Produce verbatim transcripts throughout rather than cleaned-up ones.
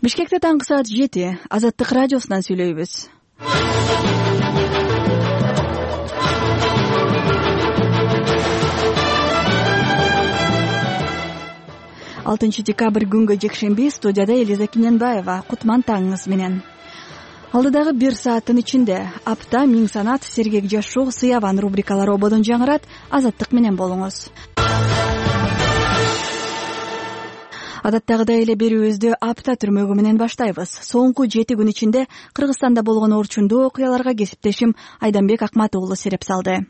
Бишкекте таңкы саат жети. Азаттык радиосунан сүйлөйбүз. алтынчы декабрь күнгө жекшемби. Студияда Элиза Киненбаева. Кутман таңыңыз менен. Алдыдагы бир сааттын ичинде апта миң санат, сергек жашоо, сыяван рубрикалары ободон жаңырат. Азаттык менен болуңуз. Адаттагыдай эле берүүбүздү апта түрмөгү менен баштайбыз. Соңку жети күн ичинде Кыргызстанда болгон орчундуу окуяларга кесиптешим Айданбек Акмат уулу сереп салды.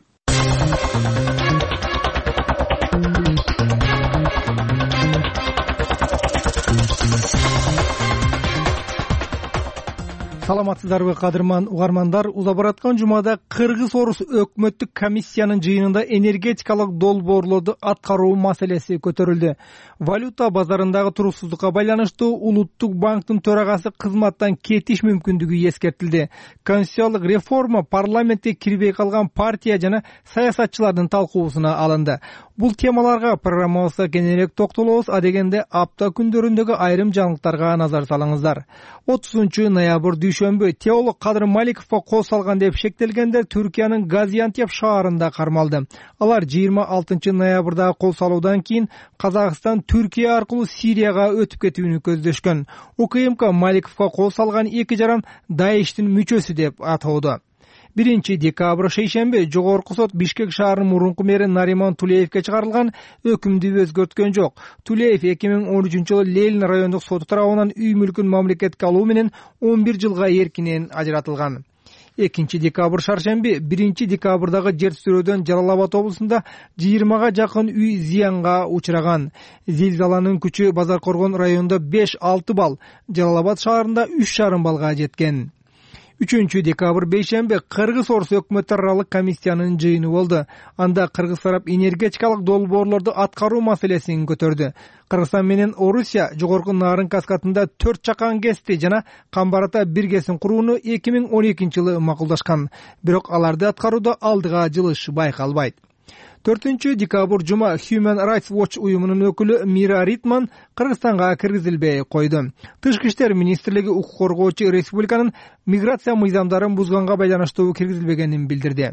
Саламатсыздарбы кадырман угармандар. Уза бараткан жумада Кыргыз-Орус өкмөттүк комиссиянын жыйынында энергетикалык долбоорлорду аткаруу маселеси көтөрүлдү. Валюта базарындагы туруксуздукка байланыштуу Улуттук банктын төрагасы кызматтан кетиш мүмкүндүгү эскертилди. Конституциялык реформа парламентке кирбей калган партия жана саясатчылардын талкуусуна алынды. Бул темаларга программабызда кененирээк токтолобуз. Адегенде апта күндөрүндөгү айрым жаңылыктарга назар салыңыздар. отузунчу ноябрь дүйшөмбү теолог Кадыр Маликовго кол салган деп шектелгендер Түркиянын Газиантеп шаарында кармалды. Алар жыйырма алтынчы ноябрда кол салуудан кийин Казакстан Түркия аркылуу Сирияга өтүп кетүүнү көздөшкөн. УКМК Маликовго кол салган эки жаран Даиштин мүчөсү деп атоодо. биринчи декабрь шейшемби Жогорку сот Бишкек шаарынын мурунку мэри Нариман Тулеевге чыгарылган өкүмдү өзгөрткөн жок. Тулеев эки миң он үчүнчү жылы Ленин райондук соту тарабынан үй мүлкүн мамлекетке алуу менен он бир жылга эркинен ажыратылган. экинчи декабрь шаршемби биринчи декабрдагы жер титирөөдөн Жалал Абад облусунда жыйырмага жакын үй зыянга учураган. Зилзаланын күчү Базар Коргон районунда беш алты балл, Жалал Абад шаарында үч жарым баллга жеткен. үчүнчү декабрь бейшемби Кыргыз-Орус өкмөттөр аралык комиссиянын жыйыны болду. Анда Кыргыз тарап энергетикалык долбоорлорду аткаруу маселесин көтөрдү. Кыргызстан менен Орусия жогорку Нарын каскадында төрт чакан кести жана Камбарата бир кесин курууну эки миң он экинчи жылы макулдашкан. Бирок аларды аткарууда алдыга жылыш байкалбайт. төртүнчү декабрь жума Human Rights Watch уюмунун өкүлү Мира Ритман Кыргызстанга киргизилбей койду. Тышкы иштер министрлиги укук коргоочу республиканын миграция мыйзамдарын бузганга байланыштуу киргизилбегенин билдирди.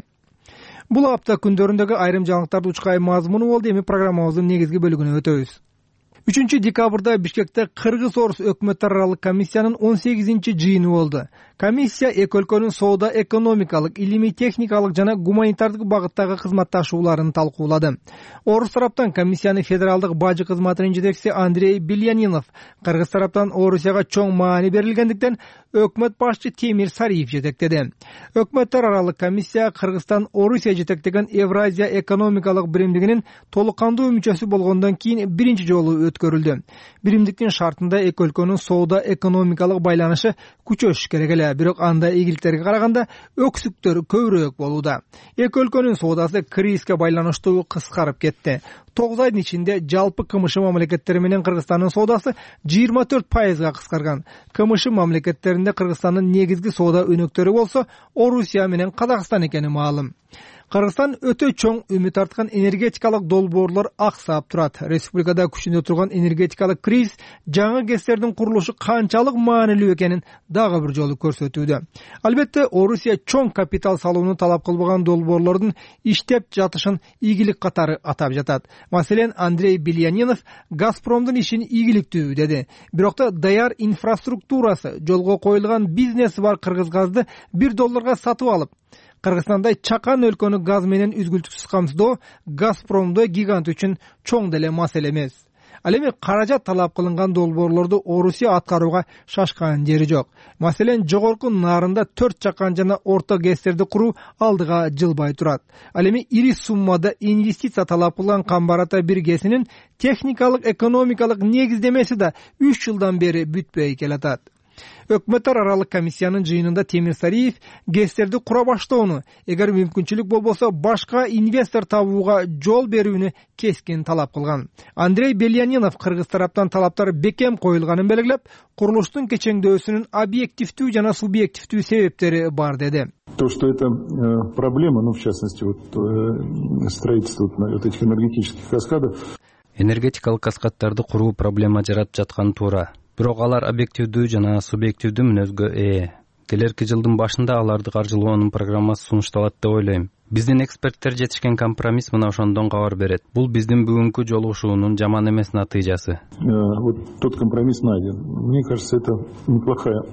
Бул апта күндөрүндөгү айрым жаңылыктарды учкай мазмуну болду. Эми программабыздын негизги бөлүгүнө өтөбүз. үчүнчү декабрда Бишкекте Кыргыз-Орус өкмөттөр аралык комиссиянын он сегизинчи жыйыны болду. Комиссия эки өлкөнүн соода экономикалык, илимий техникалык жана гуманитардык багыттагы кызматташууларын талкуулады. Орус тараптан комиссияны федералдык бажы кызматынын жетекчиси Андрей Белянинов, Кыргыз тараптан Орусияга чоң маани берилгендиктен өкмөт башчы Темир Сариев жетектеди. Өкмөттөр аралык комиссия Кыргызстан Орусия жетектеген Евразия экономикалык биримдигинин толук кандуу мүчөсү болгондон кийин биринчи жолу өткөрүлдү. Биримдиктин шартында эки өлкөнүн соода экономикалык байланышы күчөш керек эле, бирок анда ийгиликтерге караганда өксүктөр көбүрөөк болууда. Эки өлкөнүн соодасы кризиске байланыштуу кыскарып кетти. тогуз айдын ичинде жалпы КМШ мамлекеттери менен Кыргызстандын соодасы жыйырма төрт пайызга кыскарган. КМШ мамлекеттеринде Кыргызстандын негизги соода өнөктөрү болсо Орусия менен Казакстан экени маалым. Кыргызстан өтө чоң үмүт арткан энергетикалык долбоорлор аксап турат. Республикада күчүндө турган энергетикалык кризис жаңы ГЭСтердин курулушу канчалык маанилүү экенин дагы бир жолу көрсөтүүдө. Албетте, Орусия чоң капитал салууну талап кылбаган долбоорлордун иштеп жатышын ийгилик катары атап жатат. Маселен, Андрей Белянинов Газпромдун ишин ийгиликтүү деди. Бирок да даяр инфраструктурасы, жолго коюлган бизнеси бар Кыргыз газды бир долларга сатып алып, Кыргызстандай чакан өлкөнү газ менен үзгүлтүксүз камсыздоо Газпромдо гигант үчүн чоң деле маселе эмес. Ал эми каражат талап кылынган долбоорлорду Орусия аткарууга шашкан жери жок. Маселен, жогорку Нарында төрт чакан жана орто ГЭСтерди куруу алдыга жылбай турат. Ал эми ири суммада инвестиция талап кылган Камбарата бир ГЭСинин техникалык экономикалык негиздемеси да үч жылдан бери бүтпөй келатат. Өкмөттөр аралык комиссиянын жыйынында Темир Сариев ГЭСтерди кура баштоону, эгер мүмкүнчүлүк болбосо башка инвестор табууга жол берүүнү кескин талап кылган. Андрей Белянинов Кыргыз тараптан талаптар бекем коюлганын белгилеп, курулуштун кечеңдөөсүнүн объективдүү жана субъективдүү себептери бар деди. То, что это проблема, ну в частности вот строительство вот этих энергетических каскадов. Энергетикалык каскаддарды куруу проблема жаратып жатканы туура. бирок алар объективдүү жана субъективдүү мүнөзгө ээ. Келерки жылдын башында аларды каржылоонун программасы сунушталат деп ойлойм. Биздин эксперттер жетишкен компромисс мына ошондон кабар берет. Бул биздин бүгүнкү жолугушуунун жаман эмес натыйжасы. Вот тот компромисс найден. Мне кажется, это неплохая,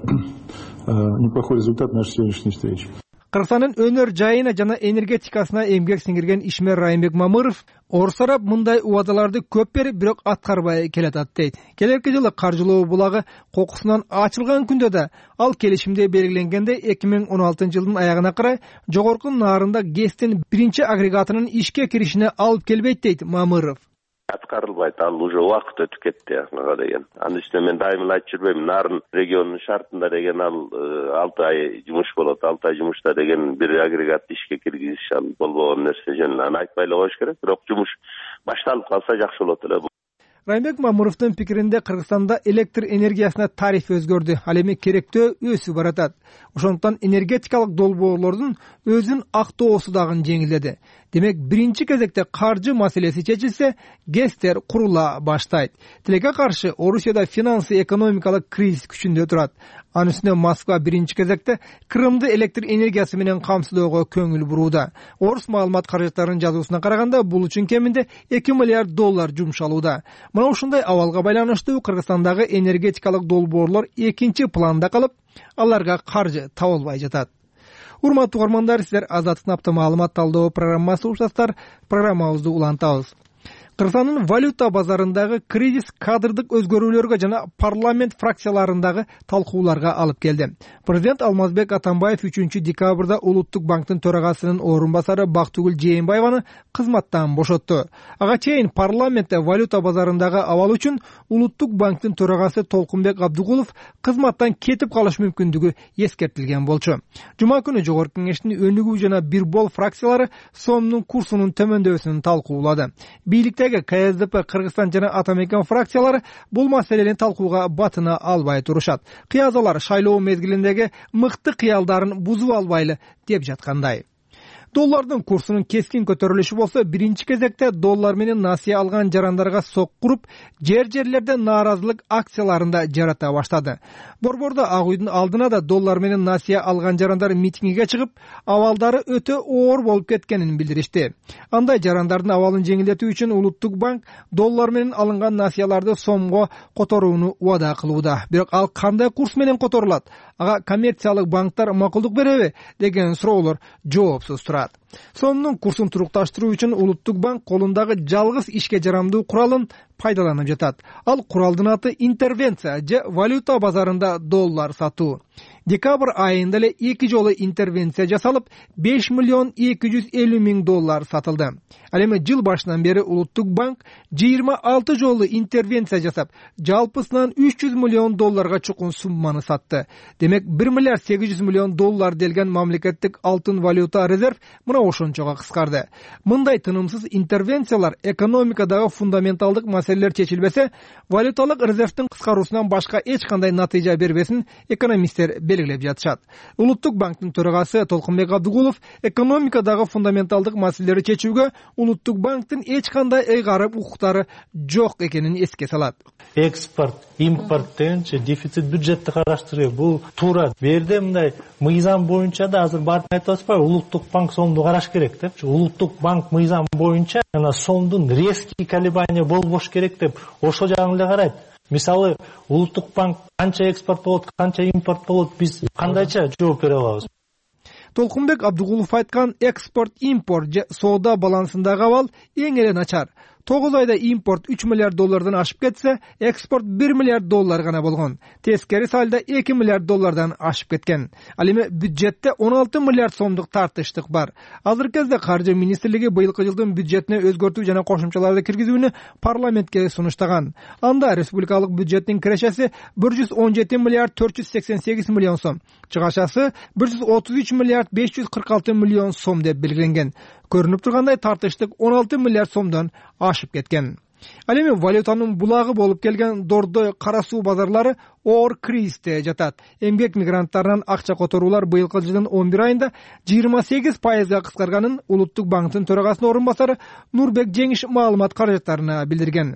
неплохой результат нашей сегодняшней встречи. Кыргызстандын өнөр жайына жана энергетикасына эмгек сиңирген ишмер Райымбек Мамыров орус араб мындай убадаларды көп берип, бирок аткарбай келатат дейт. Келерки жылы каржылоо булагы кокусунан ачылган күндө да ал келишимде белгиленгендей эки миң он алтынчы жылдын аягына карай жогорку наарында ГЭСтин биринчи агрегатынын ишке киришине алып келбейт дейт Мамыров. Аткарылбайт, ал уже убакыт өтүп кетти ага деген. Анын үстүнө мен дайыма айтып жүрбөйм, нарын регионунун шартында деген ал алты ай жумуш болот, алты ай жумушта деген бир агрегатты ишке киргизиш ал болбогон нерсе жөн. Аны айтпай эле коюш керек, бирок жумуш башталып калса жакшы болот эле. Райымбек Мамыровдун пикиринде Кыргызстанда электр энергиясына тариф өзгөрдү, ал эми керектөө өсүп баратат. Ошондуктан энергетикалык долбоорлордун өзүн актоосу дагы жеңилдеди. Демек, биринчи кезекте каржы маселеси чечилсе, ГЭСтер курула баштайт. Тилекке каршы Орусияда финансы экономикалык кризис күчүндө турат. Анын үстүнө Москва биринчи кезекте Крымды электр энергиясы менен камсыздоого көңүл бурууда. Орус маалымат каражаттарынын жазуусуна караганда, бул үчүн кеминде эки миллиард доллар жумшалууда. Мына ушундай абалга байланыштуу Кыргызстандагы энергетикалык долбоорлор экинчи планда калып, аларга каржы табылбай жатат. Урматтуу угармандар, сиздер Азаттык апта маалымат талдоо программасы уктасыздар. Программабызды улантабыз. Кыргызстандын валюта базарындагы кризис кадрдык өзгөрүүлөргө жана парламент фракцияларындагы талкууларга алып келди. Президент Алмазбек Атамбаев үчүнчү декабрда Улуттук банктын төрагасынын орун басары Бактыгүл Жээнбаеваны кызматтан бошотту. Ага чейин парламентте валюта базарындагы абал үчүн Улуттук банктын төрагасы Толкунбек Абдыгулов кызматтан кетип калыш мүмкүндүгү эскертилген болчу. Жума күнү жогорку кеңештин өнүгүү жана бир бол фракциялары сомдун курсунун төмөндөсүн талкуулады. Бийликтеги К С Д П Кыргызстан жана Атамекен фракциялары бул маселени талкууга батына албай турушат. Кыязалар шайлоо мезгилиндеги мыкты кыялдарын бузуп албайлы деп жаткандай. Доллардын курсунун кескин көтөрүлүшү болсо, биринчи кезекте доллар менен насыя алган жарандарга сок куруп, жер-жерлерде нааразылык акцияларында жарата баштады. Борбордо Ак үйдүн алдына да доллар менен насыя алган жарандар митингге чыгып, абалдары өтө оор болуп кеткенин билдиришти. Андай жарандардын абалын жеңилдетүү үчүн Улуттук банк доллар менен алынган насыяларды сомго которууну убада кылууда. Бирок ал кандай курс менен которулат? Ага коммерциялык банктар макулдук береби деген суроолор жоопсуз турат. Сомдун курсун турукташтыруу үчүн Улуттук банк колундагы жалгыз ишке жарамдуу куралын пайдаланып жатат. Ал куралдын аты интервенция же валюта базарында доллар сатуу. Декабрь айында эле эки жолу интервенция жасалып, беш миллион эки жүз элүү миң доллар сатылды. Ал эми жыл башынан бери Улуттук банк жыйырма алты жолу интервенция жасап, жалпысынан үч жүз миллион долларга чукун сумманы сатты. Демек, бир миллиард сегиз жүз миллион доллар делген мамлекеттик алтын валюта резерв мына ошончого кыскарды. Мындай тынымсыз интервенциялар экономикадагы фундаменталдык маселелер чечилбесе, валюталык резервдин кыскаруусунан башка эч кандай натыйжа бербесин экономисттер белгилеп жатышат. Улуттук банктын төрагасы Толкунбек Абдыгулов экономикадагы фундаменталдык маселелерди чечүүгө Улуттук банктын эч кандай ыйгарып укуктары жок экенин эске салат. Экспорт, импорт дегенче дефицит бюджетти караштыруу бул туура. Берде мындай мыйзам боюнча да азыр баарын айтып атпайбы, Улуттук банк сомду караш керек деп. Улуттук банк мыйзам боюнча жана сомдун резкий колебания болбош керек деп ошол жагын эле карайт. Мисалы, Улуттук банк канча экспорт болот, канча импорт болот, биз кандайча жооп бере алабыз? Толкунбек Абдыгулов айткан экспорт-импорт же соода балансындагы абал эң эле начар. тогуз айда импорт үч миллиард доллардан ашып кетсе, экспорт бир миллиард доллар гана болгон. Тескери салда эки миллиард доллардан ашып кеткен. Ал эми бюджетте он алты миллиард сомдук тартыштык бар. Азыркы кезде Каржы министрлиги быйылкы жылдын бюджетине өзгөртүү жана кошумчаларды киргизүүнү парламентке сунуштаган. Анда республикалык бюджеттин кирешеси бир жүз он жети миллиард төрт жүз сексен сегиз миллион сом, чыгашасы бир жүз отуз үч миллиард беш жүз кырк алты миллион сом деп белгиленген. Көрүнүп тургандай тартыштык он алты миллиард сомдон ашып кеткен. Ал эми валютанын булагы болуп келген Дордой кара суу базарлары оор кризисте жатат. Эмгек мигранттарынан акча которуулар быйылкы жылдын он бир айында жыйырма сегиз пайызга кыскарганын Улуттук банктын төрагасынын орун басары Нурбек Жеңиш маалымат каражаттарына билдирген.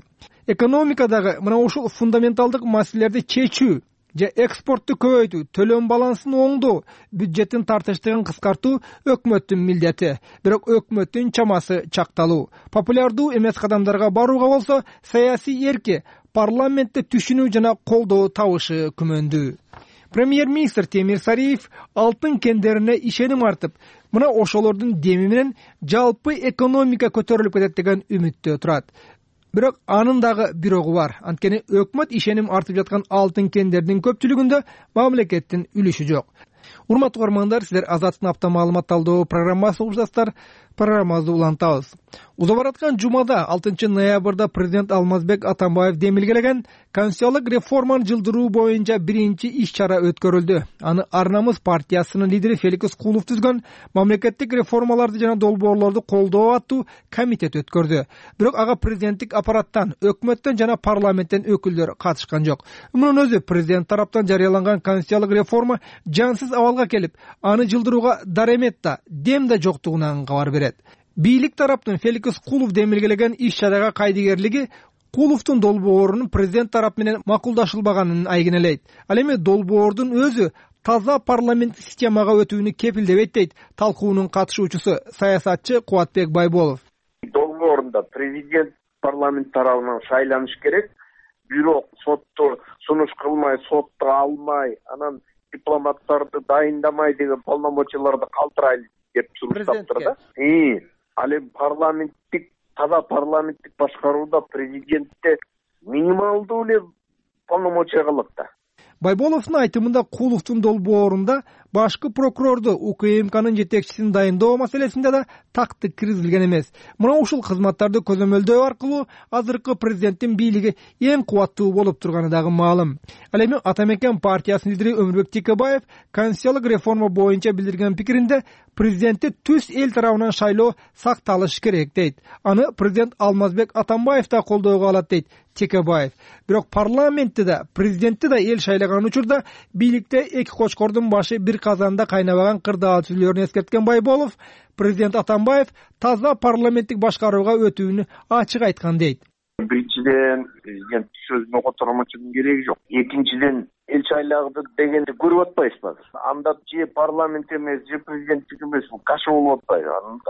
экономикадагы мына ушул фундаменталдык маселелерди чечүү же экспортту көбөйтүү, төлөм балансын оңдоо, бюджеттин тартыштыгын кыскартуу өкмөттүн милдети. Бирок өкмөттүн чамасы чакталуу. Популярдуу эмес кадамдарга барууга болсо, саясий эрки парламентте түшүнүү жана колдоо табышы күмөндүү. Премьер-министр Темир Сариев алтын кендерине ишеним артып, мына ошолордун деми менен жалпы экономика көтөрүлүп кетет деген үмүттө турат. Бирок анын дагы бирогу бар. Анткени өкмөт ишеним артып жаткан алтын кендердин көпчүлүгүндө мамлекеттин үлүшү жок. Урматтуу көрөрмандар, силер Азаттын апта маалымат талдоо программасы угушасыздар. Программабызды улантабыз. Уза бараткан жумада алтынчы ноябрда президент Алмазбек Атамбаев демилгелеген конституциялык реформаны жылдыруу боюнча биринчи иш-чара өткөрүлдү. Аны Ар намыс партиясынын лидери Феликс Искулов түзгөн мамлекеттик реформаларды жана долбоорлорду колдоо аттуу комитет өткөрдү. Бирок ага президенттик аппараттан, өкмөттөн жана парламенттен өкүлдөр катышкан жок. Мунун өзү президент тараптан жарыяланган конституциялык реформа жансыз абалга келип, аны жылдырууга даремет да, дем да жоктугунан кабар берет. Бийлик тараптын Феликс Искулов демилгелеген иш-чарага кайдыгерлиги Куловдун долбоорунун президент тарап менен макулдашылбаганын айгинелейт. Ал эми долбоордун өзү таза парламенттик системага өтүүнү кепилдебейт дейт талкуунун катышуучусу саясатчы Кубатбек Байболов. Долбоорунда президент парламент тарабынан шайланыш керек, бирок сотто сунуш кылмай, сотто алмай, анан дипломаттарды дайындамай деген полномочияларды калтырайлы деп суруштап турат. И ал эми парламенттик таза парламенттик башкарууда президентте минималдуу эле полномочия калат да. Байболовдун айтымында Куловдун долбоорунда башкы прокурорду УКМКнын жетекчисин дайындоо маселесинде да тактык киргизилген эмес. Мына ушул кызматтарды көзөмөлдөө аркылуу азыркы президенттин бийлиги эң кубаттуу болуп турганы дагы маалым. Ал эми Атамекен партиясынын лидери Өмүрбек Текебаев конституциялык реформа боюнча билдирген пикиринде президентти түз эл тарабынан шайлоо сакталыш керек дейт. Аны президент Алмазбек Атамбаев да колдоого алат дейт Текебаев. Бирок парламентте да, президентти да эл шайлаган учурда бийликте эки кочкордун башы бир казанда кайнабаган кырдаал түзүлөрүн эскерткен Байболов, президент Атамбаев таза парламенттик башкарууга өтүүнү ачык айткан дейт. Биринчиден, президент сөзүнө котормочунун кереги жок. Экинчиден, эл шайлагды дегенди көрүп атпайсызбы? Анда же парламент эмес, же президенттик эмес, бул каша болуп атпайбы?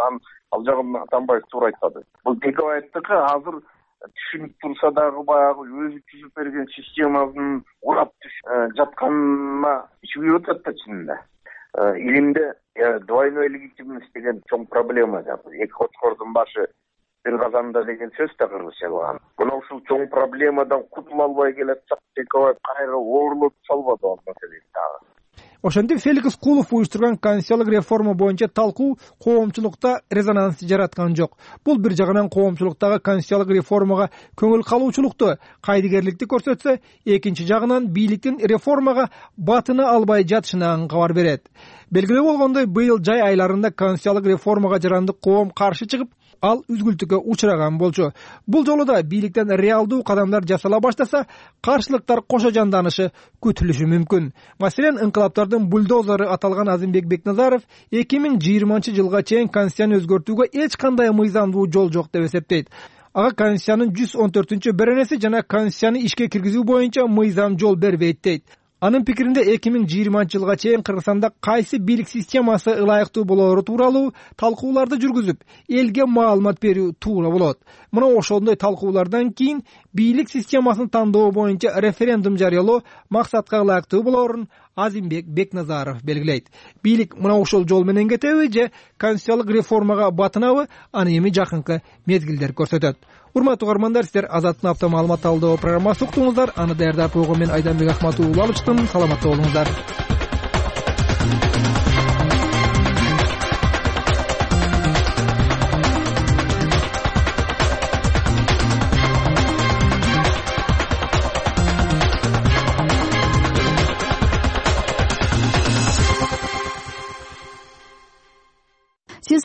Ал жагын Атамбаев туура айтпады. Бул Текебаевдики азыр түшүнүп турса дагы баягы өзү түзүп берген системасын урап жатканына ичип атат да чынында. Илимде двойной легитимность деген чоң проблема да. Эки кочкордун башы бир казанда деген сөз да кыргызча болгон. Мына ушул чоң проблемадан кутула албай келатсак, Текебаев кайра оорлоп салбады ал маселени дагы. Ошентип Феликс Искулов уюштурган конституциялык реформа боюнча талкуу коомчулукта резонанс жараткан жок. Бул бир жагынан коомчулуктагы конституциялык реформага көңүл калуучулукту, кайдыгерликти көрсөтсө, экинчи жагынан бийликтин реформага батына албай жатышынан кабар берет. Белгилүү болгондой, быйыл жай айларында конституциялык реформага жарандык коом каршы чыгып, ал үзгүлтүккө учураган болчу. Бул жолу да бийликтен реалдуу кадамдар жасала баштаса, каршылыктар кошо жанданышы күтүлүшү мүмкүн. Маселен, инкылаптардын бульдозеры аталган Азимбек Бекназаров эки миң жыйырманчы жылга чейин конституцияны өзгөртүүгө эч кандай мыйзамдуу жол жок деп эсептейт. Ага конституциянын жүз он төртүнчү беренеси жана конституцияны ишке киргизүү боюнча мыйзам жол бербейт дейт. Анын пикиринде эки миң жыйырманчы жылга чейин Кыргызстанда кайсы бийлик системасы ылайыктуу болоору тууралуу талкууларды жүргүзүп, элге маалымат берүү туура болот. Мына ошондой талкуулардан кийин бийлик системасын тандоо боюнча референдум жарыялоо максатка ылайыктуу болоорун Азимбек Бекназаров белгилейт. Бийлик мына ошол жол менен кетеби же конституциялык реформага батынабы, аны эми жакынкы мезгилдер көрсөтөт. Урматтуу көрөрмандар, сиздер Азаттын апта маалымат талдоо программасын уктуңуздар. Аны даярдап койгон мен Айданбек Ахматов алып саламатта болуңуздар. Сиз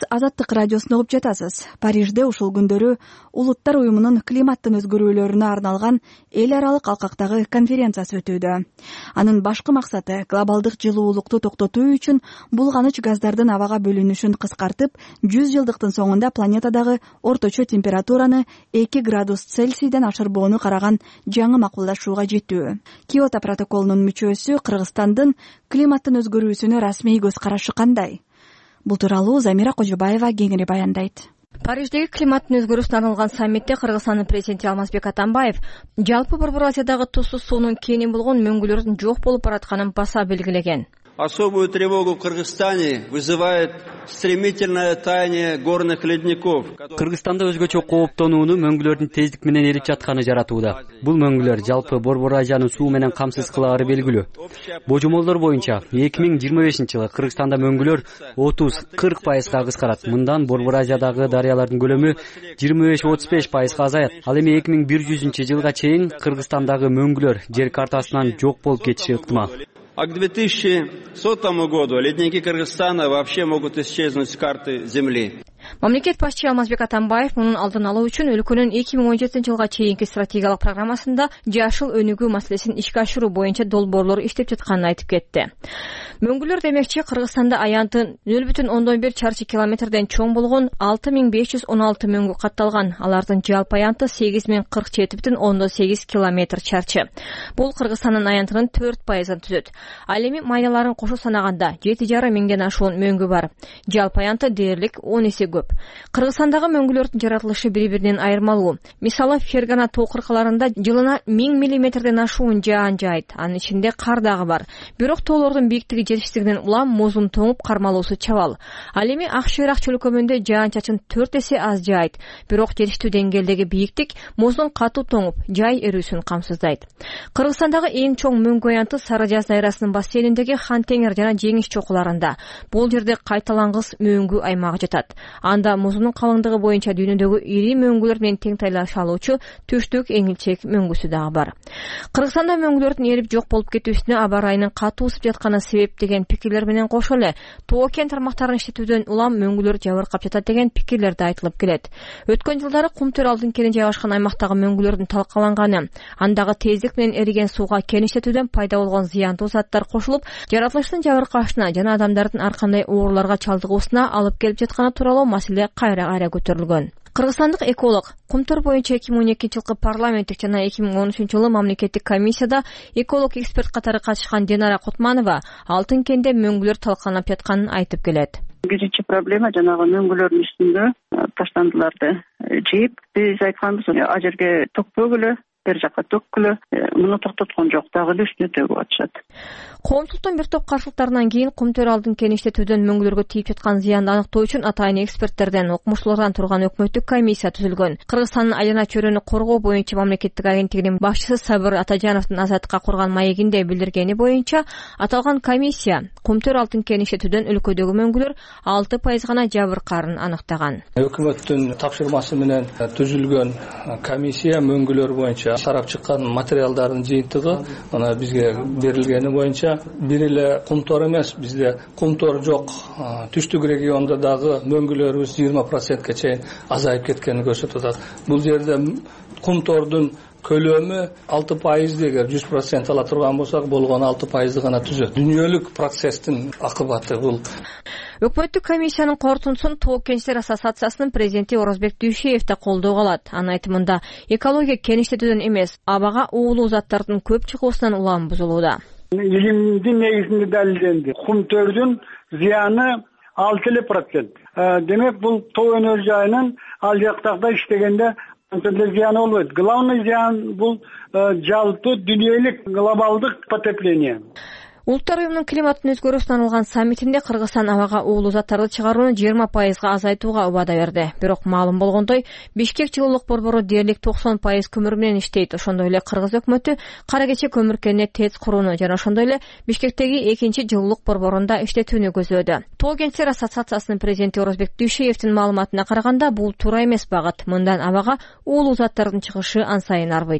Азаттык радиосун угуп жатасыз. Парижде ушул күндөрү Улуттар уюмунун климаттын өзгөрүүлөрүнө арналган эл аралык алкактагы конференциясы өтүүдө. Анын башкы максаты глобалдык жылуулукту токтотуу үчүн булганыч газдардын абага бөлүнүшүн кыскартып, жүз жылдыктын соңунда планетадагы орточо температураны эки градус Цельсийден ашырбоону караган жаңы макулдашууга жетүү. Киото протоколунун мүчөсү Кыргызстандын климаттын өзгөрүүсүнө расмий көз карашы кандай? Бул тууралуу Замира Кожобаева кеңири баяндайт. Париждеги климаттын өзгөрүүсүнө арналган саммитте Кыргызстандын президенти Алмазбек Атамбаев жалпы Борбор Азиядагы тузсуз суунун кени болгон мөңгүлөрдүн жок болуп баратканын баса белгилеген. Особую тревогу в Кыргызстане вызывает стремительное таяние горных ледников. Кыргызстанда өзгөчө кооптонууну мөңгүлөрдүн тездик менен эрип жатканы жаратууда. Бул мөңгүлөр жалпы Борбор Азияны суу менен камсыз кылагары белгилүү. Божомолдор боюнча эки миң жыйырма бешинчи жылы Кыргызстанда мөңгүлөр отуз кырк пайызга кыскарат. Мындан Борбор Азиядагы дарыялардын көлөмү жыйырма беш отуз беш пайызга азаят. Ал эми эки миң бир жүзүнчү жылга чейин Кыргызстандагы мөңгүлөр жер картасынан жок болуп кетиши ыктымал. А к две тысячи сотому году ледники Кыргызстана вообще могут исчезнуть с карты Земли. Мамлекет башчысы Алмазбек Атамбаев мунун алдын алуу үчүн өлкөнүн эки миң он жетинчи жылга чейинки стратегиялык программасында жашыл өнүгүү маселесин ишке ашыруу боюнча долбоорлор иштеп жатканын айтып кетти. Мөңгүлөр демекчи Кыргызстанда аянты нөл бүтүн ондон бир чарчы километрден чоң болгон алты миң беш жүз он алты мөңгү катталган. Алардын жалпы аянты сегиз миң кырк жети бүтүн ондон сегиз километр чарчы. Бул Кыргызстандын аянтынын төрт пайызын түзөт. Ал эми майналарын кошо санаганда жети жарым миңден ашуун мөңгү бар. Жалпы аянты дээрлик он эсе көп. Кыргызстандагы мөңгүлөрдүн жаратылышы бири-биринен айырмалуу. Мисалы, Фергана тоо кыркаларында жылына миң миллиметрден ашуун жаан жаайт. Анын ичинде кар дагы бар. Бирок тоолордун бийиктиги жетишсиздигинен улам музун тоңуп кармалуусу чабал. Ал эми Ак Шойрак чөлкөмүндө жаан-чачын төрт эсе аз жаайт. Бирок жетиштүү деңгээлдеги бийиктик муздун катуу тоңуп, жай эрүүсүн камсыздайт. Кыргызстандагы эң чоң мөңгү аянты Сары Жаз дайрасынын бассейниндеги Хан Теңир жана Жеңиш чокуларында. Бул жерде кайталангыс мөңгү аймагы жатат. Анда музунун калыңдыгы боюнча дүйнөдөгү ири мөңгүлөр менен тең тайлаша алуучу түштүк эңилчек мөңгүсү дагы бар. Кыргызстанда мөңгүлөрдүн эрип жок болуп кетүүсүнө аба ырайынын катуу ысып жатканы себеп деген пикирлер менен кошо эле тоо кен тармактарын иштетүүдөн улам мөңгүлөр жабыркап жатат деген пикирлер да айтылып келет. Өткөн жылдары Кумтөр алдын кени жайгашкан аймактагы мөңгүлөрдүн талкаланганы, андагы тездик менен эриген сууга кен иштетүүдөн пайда болгон зыяндуу заттар кошулуп, жаратылыштын жабыркашына жана адамдардын ар кандай ооруларга чалдыгуусуна алып келип жатканы тууралуу маселе кайра-кайра көтөрүлгөн. Кыргызстандык эколог Кумтөр боюнча эки миң он экинчи жылкы парламенттик жана эки миң он үчүнчү жылы мамлекеттик комиссияда эколог эксперт катары катышкан Динара Кутманова алтын кенде мөңгүлөр талкаланып жатканын айтып келет. Биринчи проблема жанагы мөңгүлөрдүн үстүндө таштандыларды жыйып, биз айтканбыз, а жерге төкпөгүлө, бер жакка төккүлө, муну токтоткон жок, дагы эле үстүнө төгүп атышат. Коомчулуктун бир топ каршылыктарынан кийин Кумтөр алдын кен иштетүүдөн мөңгүлөргө тийип жаткан зыянды аныктоо үчүн атайын эксперттерден, окумуштуулардан турган өкмөттүк комиссия түзүлгөн. Кыргызстандын айлана чөйрөнү коргоо боюнча мамлекеттик агенттигинин башчысы Сабыр Атажановдун Азаттыкка курган маегинде билдиргени боюнча, аталган комиссия Кумтөр алдын кен иштетүүдөн өлкөдөгү мөңгүлөр алты пайыз гана жабыркаарын аныктаган. Өкмөттүн тапшырмасы менен түзүлгөн комиссия мөңгүлөр боюнча сарап чыккан материалдардын жыйынтыгы ана бизге берилгени боюнча бир эле Кумтөр эмес, бизде Кумтөр жок түштүк региондо дагы мөңгүлөрүбүз жыйырма процентке чейин азайып кеткенин көрсөтүп атат. Бул жерде Кумтордун көлөмү алты пайыз эгер жүз процент ала турган болсок, болгон алты пайызды гана түзөт. Дүйнөлүк процесстин акыбаты бул. Өкмөттүк комиссиянын корутундусун Тоо кенчтер ассоциациясынын президенти Орозбек Дүйшеев да колдоого алат. Анын айтымында, экология кен иштетүүдөн эмес, абага уулуу заттардын көп чыгуусунан улам бузулууда. Илимдин негизинде далилденди. Кумтөрдүн зыяны алты процент. Демек бул тоо өнөр жайынын ал жактагы иштегенде антенде зыяны болбойт. Главный зыян бул жалпы дүйнөлүк глобалдык потепление. Улуттар уюмунун климаттын өзгөрүүсүнө арналган саммитинде Кыргызстан абага уулуу заттарды чыгарууну жыйырма пайызга азайтууга убада берди. Бирок маалым болгондой, Бишкек жылуулук борбору дээрлик токсон пайыз көмүр менен иштейт. Ошондой эле Кыргыз өкмөтү Кара Кече көмүр кенine ТЭЦ курууну жана ошондой эле Бишкектеги экинчи жылуулук борборунда иштетүүнү көзлөдү. Тоо кенчтер ассоциациясынын президенти Орозбек Дүйшеевдин маалыматына караганда, бул туура эмес багыт. Мындан абага уулуу заттардын чыгышы ан сайын арбыйт.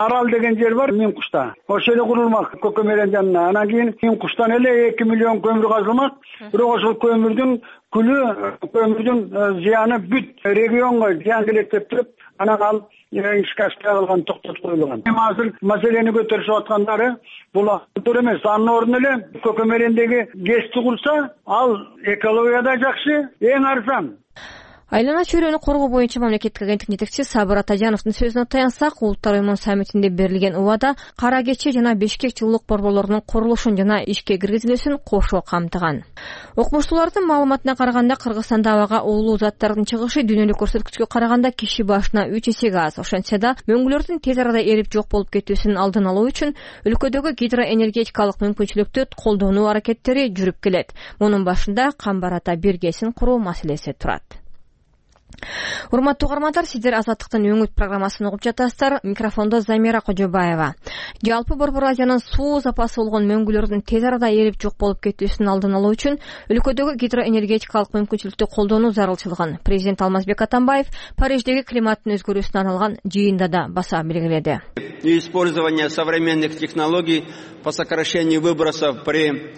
Арал деген жер бар Мин кушта. Ошол эле курулмак Көкөмөрдүн жанына. Анан кийин Мин куштан эле эки миллион көмүр казылмак. Бирок ошол көмүрдүн күлү, көмүрдүн зыяны бүт регионго зыян келет деп туруп, анан ал ишке ашырылган, токтотуп коюлган. Эми азыр маселени көтөрүшүп аткандары бул туура эмес. Анын ордуна эле Көкөмөрдөгү ГЭСти курса, ал экологияда жакшы, эң арзан. Айлана чөйрөнү коргоо боюнча мамлекеттик агенттиктин жетекчиси Сабыр Атажановдун сөзүнө таянсак, Улуттар уюмунун саммитинде берилген убада Кара Кечи жана Бишкек жылуулук борборлорунун курулушун жана ишке киргизилүүсүн кошо камтыган. Окумуштуулардын маалыматына караганда, Кыргызстанда абага уулуу заттардын чыгышы дүйнөлүк көрсөткүчкө караганда киши башына үч эсеге аз. Ошентсе да, мөңгүлөрдүн тез арада эрип жок болуп кетүүсүнүн алдын алуу үчүн өлкөдөгү гидроэнергетикалык мүмкүнчүлүктү колдонуу аракеттери жүрүп келет. Мунун башында Камбар ата биргесин куруу маселеси турат. Урматтуу угармандар, сиздер Азаттыктын өңүт программасын угуп жатасыздар. Микрофондо Замира Кожобаева. Жалпы Борбор Азиянын суу запасы болгон мөңгүлөрдүн тез арада эрип жок болуп кетүүсүнүн алдын алуу үчүн өлкөдөгү гидроэнергетикалык мүмкүнчүлүктү колдонуу зарылчылыгын президент Алмазбек Атамбаев Париждеги климаттын өзгөрүүсүнө арналган жыйында да баса белгиледи. Использование современных технологий по сокращению выбросов при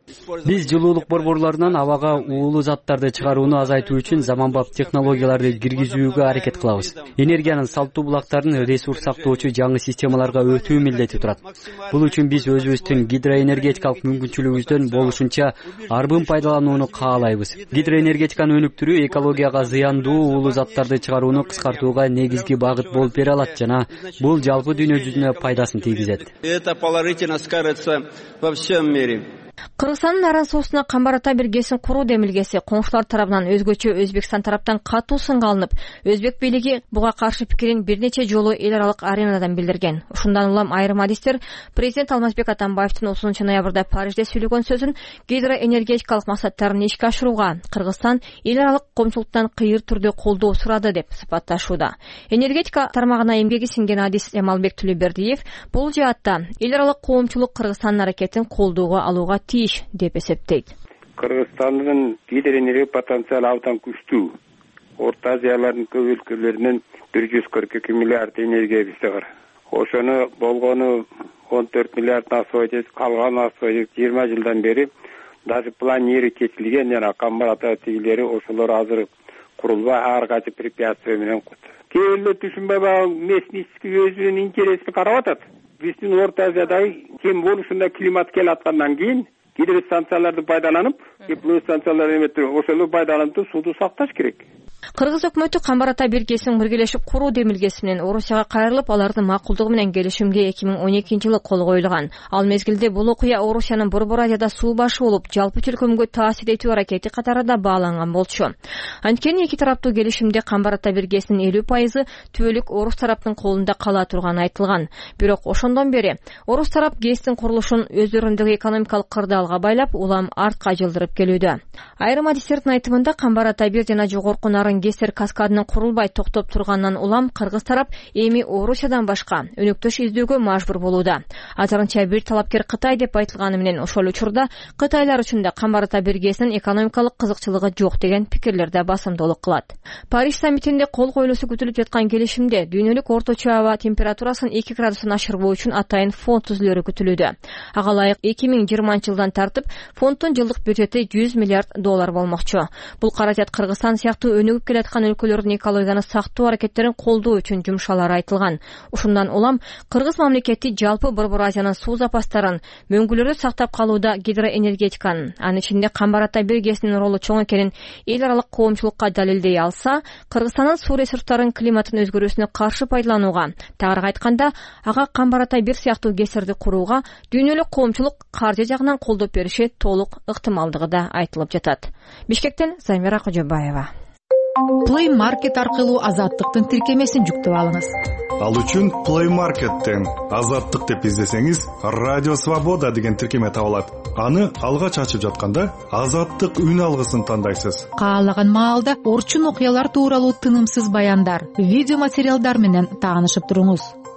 Биз жылуулук борборлорунан абага уулуу заттарды чыгарууну азайтуу үчүн заманбап технологияларды киргизүүгө аракет кылабыз. Энергиянын салттуу булактарын ресурс сактоочу жаңы системаларга өтүү милдети турат. Бул үчүн биз өзүбүздүн гидроэнергетикалык мүмкүнчүлүгүбүздөн болушунча арбын пайдаланууну каалайбыз. Гидроэнергетиканын өнүктүрүү экологияга зыяндуу уулуу заттарды чыгарууну кыскартууга негизги багыт болуп бере алат жана бул жалпы дүйнө жүзүнө пайдасын тийгизет. Это положительно скажется во всем мире. Кыргызстандын Аран суусуна Камбар ата биргесин куруу демилгеси коңшулар тарабынан өзгөчө Өзбекстан тараптан катуу сынга алынып, Өзбек бийлиги буга каршы пикирин бир нече жолу эл аралык аренадан билдирген. Ушундан улам айрым адистер президент Алмазбек Атамбаевдин отузунчу ноябрда Парижде сүйлөгөн сөзүн гидроэнергетикалык максаттарын ишке ашырууга Кыргызстан эл аралык коомчулуктан кыйыр түрдө колдоо сурады деп сыпатташууда. Энергетика тармагына эмгеги сиңген адис Эмалбек Түлөбердиев бул жаатта эл аралык коомчулук Кыргызстандын аракетин колдоого алууга тийиш деп эсептейт. Кыргызстандын гидроэнергия потенциалы абдан күчтүү. Орто Азиялардын көп өлкөлөрүнөн бир жүз кырк эки миллиард энергия бизде бар. Ошону болгону он төрт миллиард асып, калган асып жыйырма жылдан бери даже планери чечилген, жана Камбар ата тигилери ошолор азыр курулбай ар кайсы препятствия менен кут. Кээ бирөө түшүнбөй баягы местнический өзүнүн интересин карап атат. Биздин Орто Азиядагы кем болушунда климат келаткандан кийин гидростанцияларды пайдаланып, тепловой станцияларды эметип, ошолу пайдаланып сууду сакташ керек. Кыргыз өкмөтү Камбар ата биргесин биргелешип куруу демилгеси менен Орусияга кайрылып, алардын макулдугу менен келишимге эки миң он экинчи жылы кол коюлган. Ал мезгилде бул окуя Орусиянын Борбор Азияда суу башы болуп, жалпы чөлкөмгө таасир этүү аракети катарында бааланган болчу. Анткени эки тараптуу келишимде Камбар ата биргесинин элүү пайызы түбөлүк Орус тараптын колунда кала турганы айтылган. Бирок ошондон бери Орус тарап ГЭСтин курулушун өздөрүндөгү экономикалык кырдаалга байлап, улам артка жылдырып келүүдө. Айрым адистердин айтымында Камбар ата бир жана жогорку нарын ГЭСтер каскадынын курулбай токтоп турганынан улам Кыргыз тарап эми Орусиядан башка өнөктөш издөөгө мажбур болууда. Азырынча бир талапкер Кытай деп айтылганы менен ошол учурда кытайлар үчүн да Камбар ата биргесинин экономикалык кызыкчылыгы жок деген пикирлер да басымдуулук кылат. Париж саммитинде кол коюлуусу күтүлүп жаткан келишимде дүйнөлүк орточо аба температурасын эки градустан ашырбоо үчүн атайын фонд түзүлөрү күтүлүүдө. Ага ылайык эки миң жыйырманчы жылдан тартып фонддун жылдык бюджети жүз миллиард доллар болмокчу. Бул каражат Кыргызстан сыяктуу өнүгүп келаткан өлкөлөрдүн экологияны сактоо аракеттерин колдоо үчүн жумшалары айтылган. Ушундан улам Кыргыз мамлекети жалпы Борбор Азиянын суу запастарын мөңгүлөрдө сактап калууда гидроэнергетиканын, анын ичинде Камбар ата биргесинин ролу чоң экенин эл аралык коомчулукка далилдей алса, Кыргызстандын суу ресурстарын климаттын өзгөрүүсүнө каршы пайдаланууга, тагыраак айтканда, ага Камбар ата бир сыяктуу ГЭСтерди курууга дүйнөлүк коомчулук каржы жагынан колдоп бериши толук ыктымалдыгы да айтылып жатат. Бишкектен Замира Кожобаева. Play Market аркылуу Азаттыктын тиркемесин жүктөп алыңыз. Ал үчүн Play Market'тен Азаттык деп издесеңиз, Радио Свобода деген тиркеме табылат. Аны алгач ачып жатканда Азаттык үн алгысын тандайсыз. Каалаган маалда орчун окуялар тууралуу тынымсыз баяндар, видео материалдар менен таанышып туруңуз.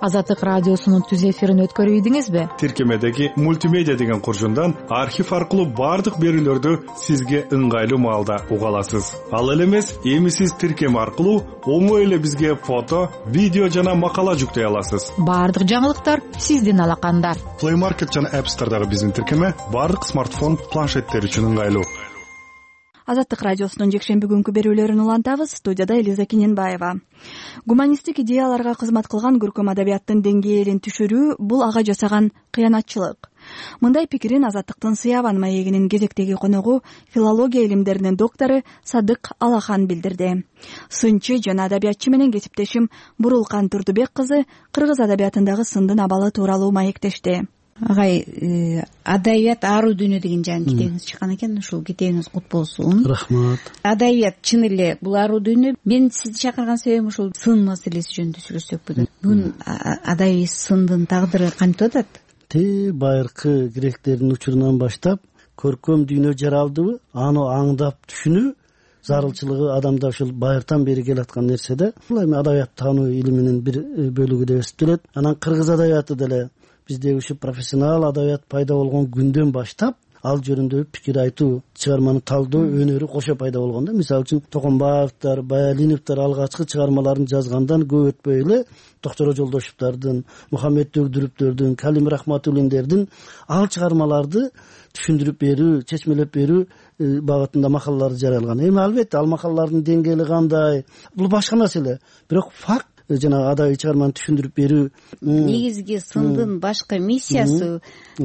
Азаттык радиосунун түз эфирин өткөрүп ийдиңизби? Тиркемедеги мультимедиа деген куржундан архив аркылуу бардык берүүлөрдү сизге ыңгайлуу маалда уга аласыз. Ал эле эмес, эми сиз тиркеме аркылуу оңой эле бизге фото, видео жана макала жүктөй аласыз. Бардык жаңылыктар сиздин алаканда. Play Market жана App Store'дагы биздин тиркеме бардык смартфон, планшеттер үчүн ыңгайлуу. Азаттык радиосунун жекшемби күнкү берүүлөрүн улантабыз. Студияда Элиза Кененбаева. Гуманисттик идеяларга кызмат кылган көркөм адабияттын деңгээлин түшүрүү — бул ага жасаган кыянатчылык. Мындай пикирин Азаттыктын Сыяван маегинин кезектеги коногу, филология илимдеринин доктору Садык Алахан билдирди. Сынчы жана адабиятчы менен кесиптешим Бурулкан Турдубек кызы кыргыз адабиятындагы сындын абалы тууралуу маектешти. Агай, адабият аруу дүйнө деген жаңы китебиңиз чыккан экен. Ушул китебиңиз кут болсун. Рахмат. Адабият чын эле бул аруу дүйнө. Мен сизди чакырган себебим ушул сын маселеси жөнүндө сүйлөшсөкпү. Бүгүн адабий сындын тагдыры кантип атат? Те байыркы гректердин учурунан баштап көркөм дүйнө жаралдыбы, аны аңдап түшүнүү зарылчылыгы адамда ушул байыртан бери келаткан нерсе да. Бул эми адабият таануу илиминин бир бөлүгү деп эсептелет. Анан кыргыз адабияты деле бизде ушу профессионал адабият пайда болгон күндөн баштап ал жөнүндө пикир айтуу, чыгарманы талдоо өнөрү кошо пайда болгон да. Мисалы үчүн Токомбаевдер, Баялиновдер алгачкы чыгармаларын жазгандан көп өтпөй эле Токтор Жолдошевдердин, Мухаммед Дөгдүрүптөрдүн, Калим Рахматуллиндердин ал чыгармаларды түшүндүрүп берүү, чечмелеп берүү багытында макалалар жарыялган. Эми албетте ал макалалардын деңгээли кандай, бул башка маселе. Бирок факт жана адабий чыгарманы түшүндүрүп берүү. Негизги сындын башкы миссиясы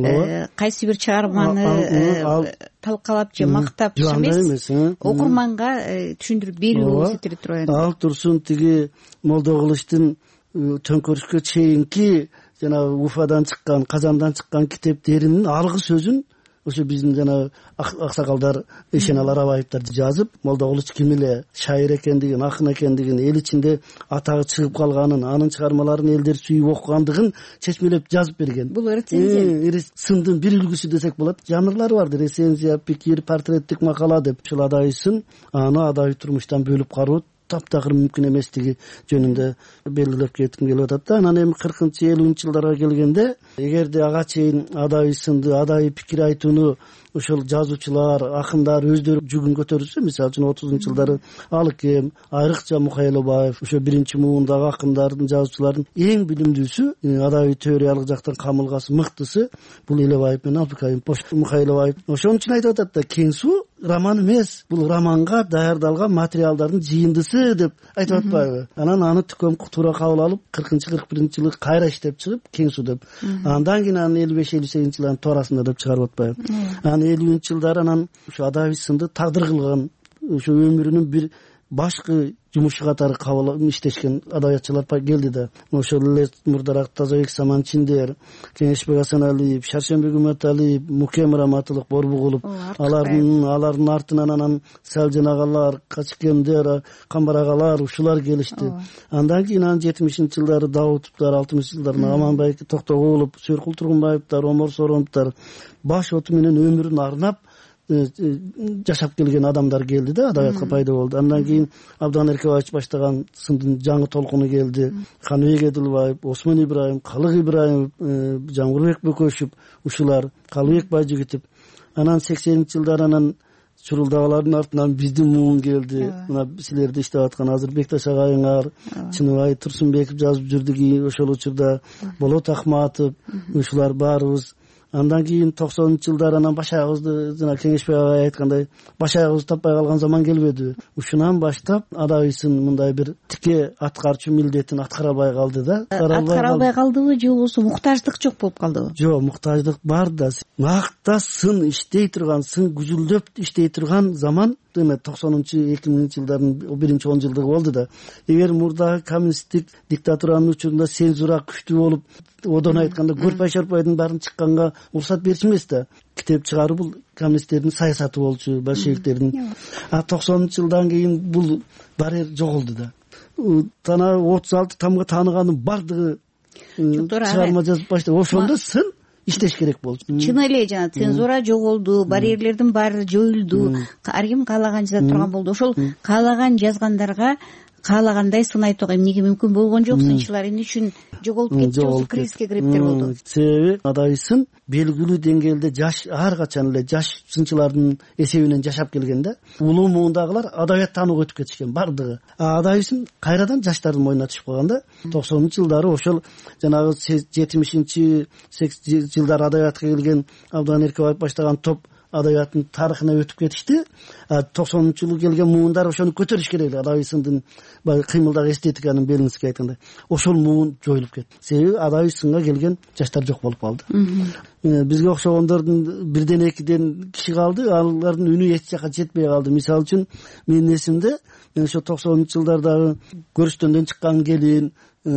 кайсы бир чыгарманы талкалап же мактап эмес, окурманга түшүндүрүп берүү эсептелип турат. Ал турсун тиги Молдокылычтын Төңкөрүшкө чейинки жана Уфадан чыккан, Казандан чыккан китептеринин алгы сөзүн ошо биздин жана аксакалдар, Ишенал Арабаевдер жазып, Молдокылыч ким эле, шайыр экендигин, акын экендигин, эл ичинде атагы чыгып калганын, анын чыгармаларын элдер сүйүп окугандыгын чечмелеп жазып берген. Бул рецензия. Сындын бир үлгүсү десек болот. Жанрлары бар, рецензия, пикир, портреттик макала деп. Ушул адайсын аны адабий турмуштан бөлүп кароо таптакыр мүмкүн эместиги жөнүндө белгилеп кетким келип атат да. Анан эми кыркынчы элүүнчү жылдарга келгенде, эгерде ага чейин адабий сынды, адабий пикир айтууну ошол жазуучулар, акындар өздөрү жүгүн көтөрүлсө, мисалы үчүн отузунчу жылдары Алыкем, айрыкча Мухайлобаев, ошо биринчи муундагы акындардын, жазуучулардын эң билимдүүсү, адабий теориялык жактан камылгасы мыктысы бул Элебаев менен Абдыкайым Мухайлобаев. Ошон үчүн айтып атат да, Кең суу роман эмес, бул романга даярдалган материалдардын жыйындысы деп айтып атпайбы? Анан аны түкөм туура кабыл алып, кыркынчы кырк биринчи жылы кайра иштеп чыгып, Кең суу деп. Андан кийин анын элүү беш элүү сегизинчи жылдын туурасында деп чыгарып атпайбы? Анан элүүнчү жылдары анан ушу адабий сынды тагдыр кылган, ушу өмүрүнүн бир башкы жумушу катары кабыл иштешкен адабиятчылар келди да. Ошол эле мурдараак Тазабек Саманчиндер, Кеңешбек Асаналиев, Шаршембек Үмөталиев, Мукем Раматылык Борбугулов, алардын алардын артынан анан Салжан агалар, Качкемдер, Камбар агалар ушулар келишти. Андан кийин анан жетимишинчи жылдары Даутовдор, алтымышынчы жылдарында Аманбай Токтогулов, Сөркул Тургунбаевдер, Омор Сороновдор баш оту менен өмүрүн арнап жашап келген адамдар келди да, адабиятка пайда болду. Андан кийин Абдан Эркебаевич баштаган сындын жаңы толкуну келди. Каныбек Эдилбаев, Осмон Ибраим, Калык Ибраимов, Жамгырбек Бөкөшев, ушулар, Калыбек Байжигитов. Анан сексенинчи жылдары анан чурулдагылардын артынан биздин муун келди. Мына силерде иштеп аткан азыр Бекташ агайыңар, Чыныбай Турсунбеков жазып жүрдү ошол учурда, Болот Акматов, ушулар баарыбыз. Андан кийин токсонунчу жылдары анан баш аягыбызды жана Кеңешбек агай айткандай баш аягыбызды таппай калган заман келбедиби? Ушунан баштап адабийсын мындай бир тике аткарчу милдетин аткара албай калды да. Аткара албай калдыбы же болбосо муктаждык жок болуп калдыбы? Жок, муктаждык бар да. Накта сын иштей турган, сын күзүлдөп иштей турган заман эме токсонунчу эки миңинчи жылдардын биринчи он жылдыгы болду да. Эгер мурдагы коммунисттик диктатуранын учурунда цензура күчтүү болуп, одон айтканда Көрпай Шорпайдын баарын чыкканга уруксат берчү эмес да. Китеп чыгаруу бул коммунисттердин саясаты болчу, большевиктердин. А токсонунчу жылдан кийин бул барьер жоголду да. Тана отуз алты тамга тааныганын бардыгы чыгарма жазып баштады. Ошондо сын иштеш керек болду. Чын эле жана цензура жоголду, барьерлердин баары жоюлду. Ар ким каалаган жаза турган болду. Ошол каалаган жазгандарга каалагандай сын айтууга эмнеге мүмкүн болгон жок, сынчылар эмне үчүн жоголуп кетти, жок кризиске кириптер болду? Себеби адайы сын белгилүү деңгээлде жаш ар качан эле жаш сынчылардын эсебинен жашап келген да. Улуу муундагылар адабият таанууга өтүп кетишкен бардыгы. Адайы сын кайрадан жаштардын мойнуна түшүп калган да. токсонунчу жылдары ошол жанагы жетимишинчи жылдары адабиятка келген Абдан Эркебаев баштаган топ адабияттын тарыхына өтүп кетишти. токсонунчу жылы келген муундар ошону көтөрүш керек эле. Адабий сындын кыймылдагы эстетиканын белгиси айткандай. Ошол муун жоюлуп кетти. Себеби адабий сынга келген жаштар жок болуп калды. Бизге окшогондордун бирден экиден киши калды, алардын үнү эч жака жетпей калды. Мисалы үчүн менин эсимде, мен ошо токсонунчу жылдардагы көрүштөндөн чыккан келин,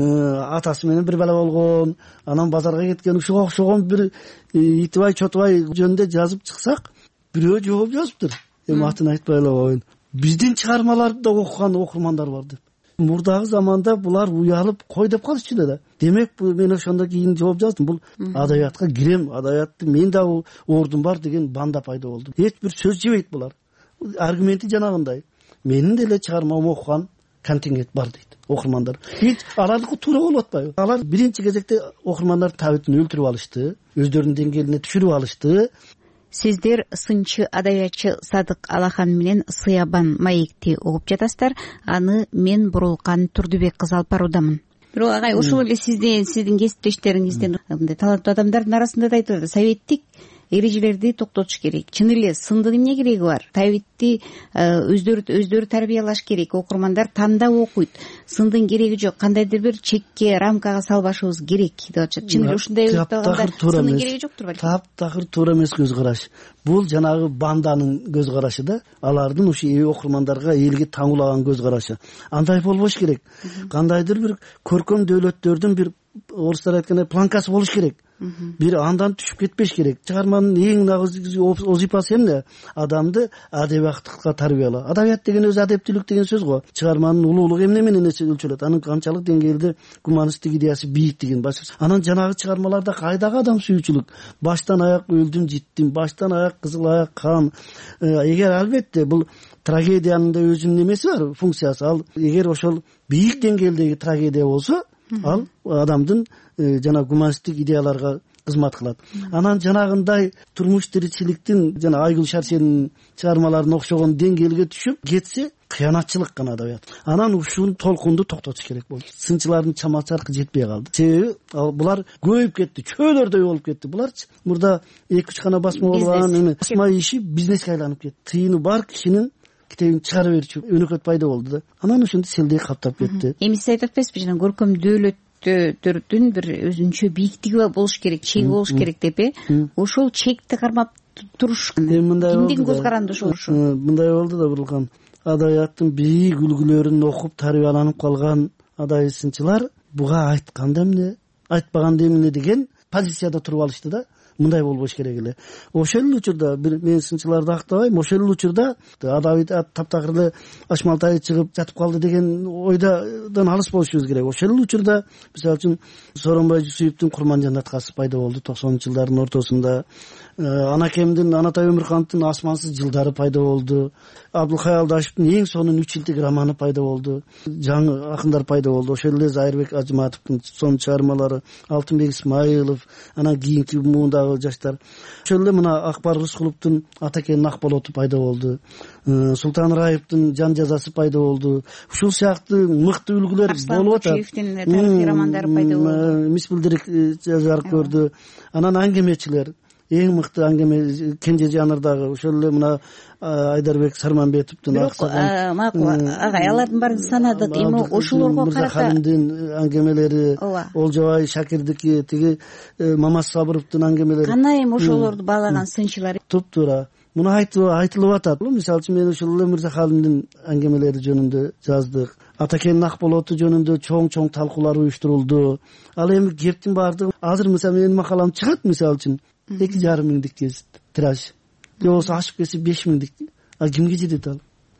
атасы менен бир бала болгон, анан базарга кеткен ушуга окшогон бир Итибай Чотубай жөнүндө жазып чыксак, бирөө жооп жазыптыр. Эми атын айтпай эле коеюн. Биздин чыгармаларды да окуган окурмандар бар деп. Мурдагы заманда булар уялып кой деп калышчу да. Демек мен ошондон кийин жооп жаздым. Бул адабиятка кирем, адабиятты мен да ордум бар деген банда пайда болду. Эч бир сөз жебейт булар. Аргументи жанагындай. Менин деле чыгармамды окуган контингент бар дейт окурмандар. Эч алардыкы туура болуп атпайбы? Алар биринчи кезекте окурмандар табитин өлтүрүп алышты, өздөрүнүн деңгээлине түшүрүп алышты. Сиздер сынчы адабиятчы Садык Алахан менен Сыябан маекти угуп жатасыздар. Аны мен Бурулкан Турдубек кызы алып баруудамын. Бирок агай, ошол эле сиздин сиздин кесиптештериңизден мындай таланттуу адамдардын арасында да айтылат, советтик эрежелерди токтотуш керек. Чын эле сындын эмне кереги бар? Табитти өздөрү өздөрү тарбиялаш керек. Окурмандар тандап окуйт. Сындын кереги жок. Кандайдыр бир чекке, рамкага салбашыбыз керек деп атышат. Чын эле ушундай уктаганда сындын кереги жоктур балким. Таптакыр туура эмес көз караш. Бул жанагы банданын көз карашы да. Алардын ушу окурмандарга, элге таңуулаган көз карашы. Андай болбош керек. Кандайдыр бир көркөм дөөлөттөрдүн бир орустар айткандай планкасы болуш керек. Бир андан түшүп кетпеш керек. Чыгарманын эң нагыз озипасы эмне? Адамды адабияттыкка тарбияла. Адабият деген өзү адептүүлүк деген сөз го. Чыгарманын улуулугу эмне менен өлчөлөт? Анын канчалык деңгээлде гуманисттик идеясы бийиктигин башка. Анан жанагы чыгармаларда кайдагы адам сүйүүчүлүк? Баштан аяк өлдүм, життим, баштан аяк кызыл аяк кан. Эгер албетте бул трагедиянын да өзүнүн эмеси бар, функциясы. Ал эгер ошол бийик деңгээлдеги трагедия болсо, ал адамдын жана гуманисттик идеяларга кызмат кылат. Анан жанагындай турмуш тиричиликтин жана Айгүл Шарсенин чыгармаларына окшогон деңгээлге түшүп кетсе, кыянатчылык гана адабият. Анан ушул толкунду токтотуш керек болду. Сынчылардын чама чаркы жетпей калды. Себеби булар көбөйүп кетти, чөөлөрдөй болуп кетти. Булар мурда эки үч гана басма болгон эме басма иши бизнеске айланып кетти. Тыйыны бар кишинин китебин чыгара берчү өнөкөт пайда болду да. Анан ошондо селдей каптап кетти. Эми сиз айтып атпайсызбы, жана көркөм дөөлөттөрдүн бир өзүнчө бийиктиги болуш керек, чеги болуш керек деп, э? Ошол чекти кармап туруш кимдин көз каранды ошол ушу? Мындай болду да, Бурулкан. Адабияттын бийик үлгүлөрүн окуп тарбияланып калган адабий сынчылар буга айтканда эмне, айтпаганда эмне деген позицияда туруп алышты да. Мындай болбош керек эле. Ошол эле учурда бир мен сынчыларды актабайм, ошол эле учурда адабий таптакыр эле Ашмалтайы чыгып жатып калды деген ойдан алыс болушубуз керек. Ошол эле учурда мисалы үчүн Сооронбай Жусуповдун Курман жанаткасы пайда болду токсонунчу жылдардын ортосунда. Анакемдин Анатай Өмүркановдун Асмансыз жылдары пайда болду. Абдылкай Алдашевдин эң сонун үч жылдык романы пайда болду. Жаңы акындар пайда болду. Ошол эле Зайырбек Ажыматовдун сонун чыгармалары, Алтынбек Исмаилов, анан кийинки муундагы жаштар. Ошол эле мына Акбар Рыскуловдун Атакенин Акболоту пайда болду. Султан Раевдин Жан жазасы пайда болду. Ушул сыяктуу мыкты үлгүлөр болуп атат. Чуевдин тарыхый романдары пайда болду. Мисбилдирик жазарып көрдү. Анан аңгемечилер, эң мыкты аңгеме Кенже жанрдагы ошол эле мына Айдарбек Сарманбетовдун аксаган. Макул агай, алардын баарын санадык. Эми ошолорго карата Халимдин аңгемелери, Олжобай Шакирдики, тиги Мамат Сабыровдун аңгемелери. Кандай эми ошолорду баалаган сынчылар? Туп-туура. Муну айтылып атат. Мисалы үчүн мен ошол эле Мырза Халимдин аңгемелери жөнүндө жаздык. Атакенин Акболоту жөнүндө чоң-чоң талкуулар уюштурулду. Ал эми кептин баардыгы азыр мисалы менин макалам чыгат, мисалы үчүн эки жарым миңдик тираж. Же болбосо ашып кетсе беш миңдик. А кимге жетет ал?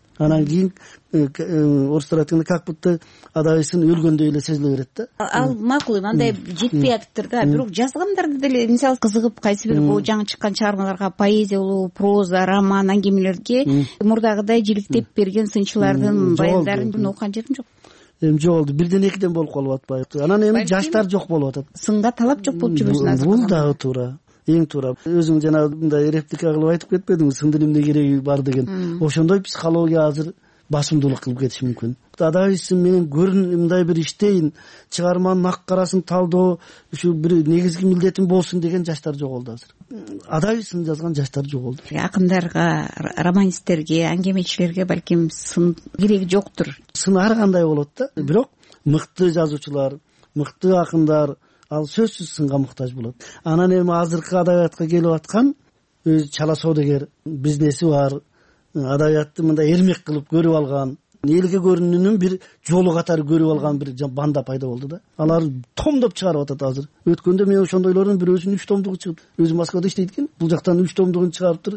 анан кийин орустар айтканда как будто адайсын өлгөндөй эле сезиле берет да. ал макул эми андай жетпей атыптыр да, бирок жазгандарды деле мисалы кызыгып кайсы бир бул жаңы чыккан чыгармаларга, поэзия болобу, проза, роман, аңгемелерге мурдагыдай жиликтеп берген сынчылардын баяндарын окуган жерим жок. Эми жоголду, бирден экиден болуп калып атпайбы? Анан эми жаштар жок болуп атат. Сынга талап жок болуп жүрбөсүн азыр. Бул дагы туура. Эң туура. Өзүң жана мындай реплика кылып айтып кетпедиңби, сындын эмне кереги бар деген. Ошондой психология азыр басымдуулук кылып кетиши мүмкүн. Адайсын менен көрүн мындай бир иштейин, чыгарманын ак карасын талдоо ушу бир негизги милдетим болсун деген жаштар жоголду азыр. Адайсын жазган жаштар жоголду. Акындарга, романисттерге, аңгемечилерге балким сын кереги жоктур. Сын ар кандай болот да, бирок мыкты жазуучулар, мыкты акындар ал сөзсүз сынга муктаж болот. Анан эми азыркы адабиятка келип аткан өзү чала соодагер бизнеси бар, адабиятты мындай эрмек кылып көрүп алган, элге көрүнүүнүн бир жолу катары көрүп алган бир банда пайда болду да. Алар томдоп чыгарып атат азыр. Өткөндө мен ошондойлордун бирөөсүнүн үч томдугу чыгып, өзү Москвада иштейт экен. Бул жактан үч томдугун чыгарыптыр.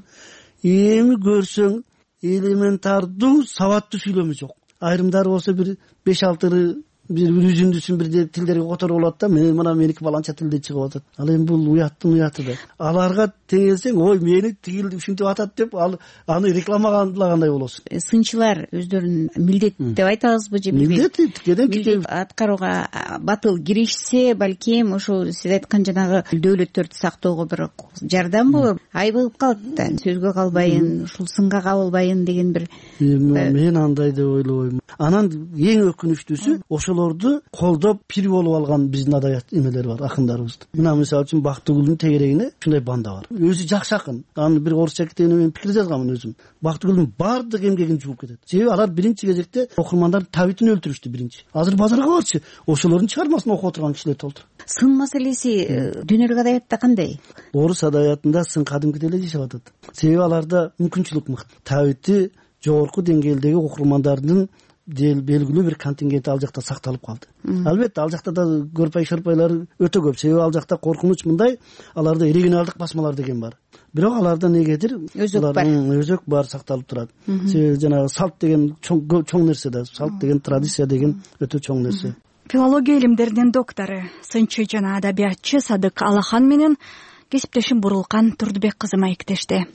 Эми көрсөң элементардуу сабаттуу сүйлөмү жок. Айрымдары болсо бир беш алты бир үзүндүсүн бир тилдерге которуп алат да, мен мына меники баланча тилде чыгып атат. Ал эми бул уяттын уяты да. Аларга теңелсең, ой мени тигил ушинтип атат деп ал аны рекламалагандай болосуң. Сынчылар өздөрүн милдет деп айтабызбы же милдет тикеден тике аткарууга батыл киришсе, балким ошо сиз айткан жанагы дөөлөттөрдү сактоого бир жардам болор. Айбылып калат да, сөзгө калбайын, ушул сынга кабылбайын деген бир. Мен андай деп ойлобойм. Анан эң өкүнүчтүүсү ошолорду колдоп пир болуп алган биздин адабият эмелер бар, акындарыбыз. Мына мисалы үчүн Бактыгүлдүн тегерегине ушундай банда бар. Өзү жакшы акын. Аны бир орусча китебине мен пикир жазганмын өзүм. Бактыгүлдүн баардык эмгегин жууп кетет. Себеби алар биринчи кезекте окурмандардын табитин өлтүрүштү биринчи. Азыр базарга барчы, ошолордун чыгармасын окуп отурган кишилер толтур. Сын маселеси дүйнөлүк адабиятта кандай? Орус адабиятында сын кадимкидей эле жашап атат. Себеби аларда мүмкүнчүлүк мыкты. Табити жогорку деңгээлдеги окурмандардын белгилүү бир контингенти ал жакта сакталып калды. Албетте ал жакта да көрпай шорпайлар өтө көп. Себеби ал жакта коркунуч мындай, аларда регионалдык басмалар деген бар. Бирок аларда негедир өзөк бар, өзөк бар сакталып турат. Себеби жанагы салт деген чоң нерсе да, салт деген традиция деген өтө чоң нерсе. Филология илимдеринин доктору, сынчы жана адабиятчы Садык Алахан менен кесиптешим Бурулкан Турдубек кызы маектешти.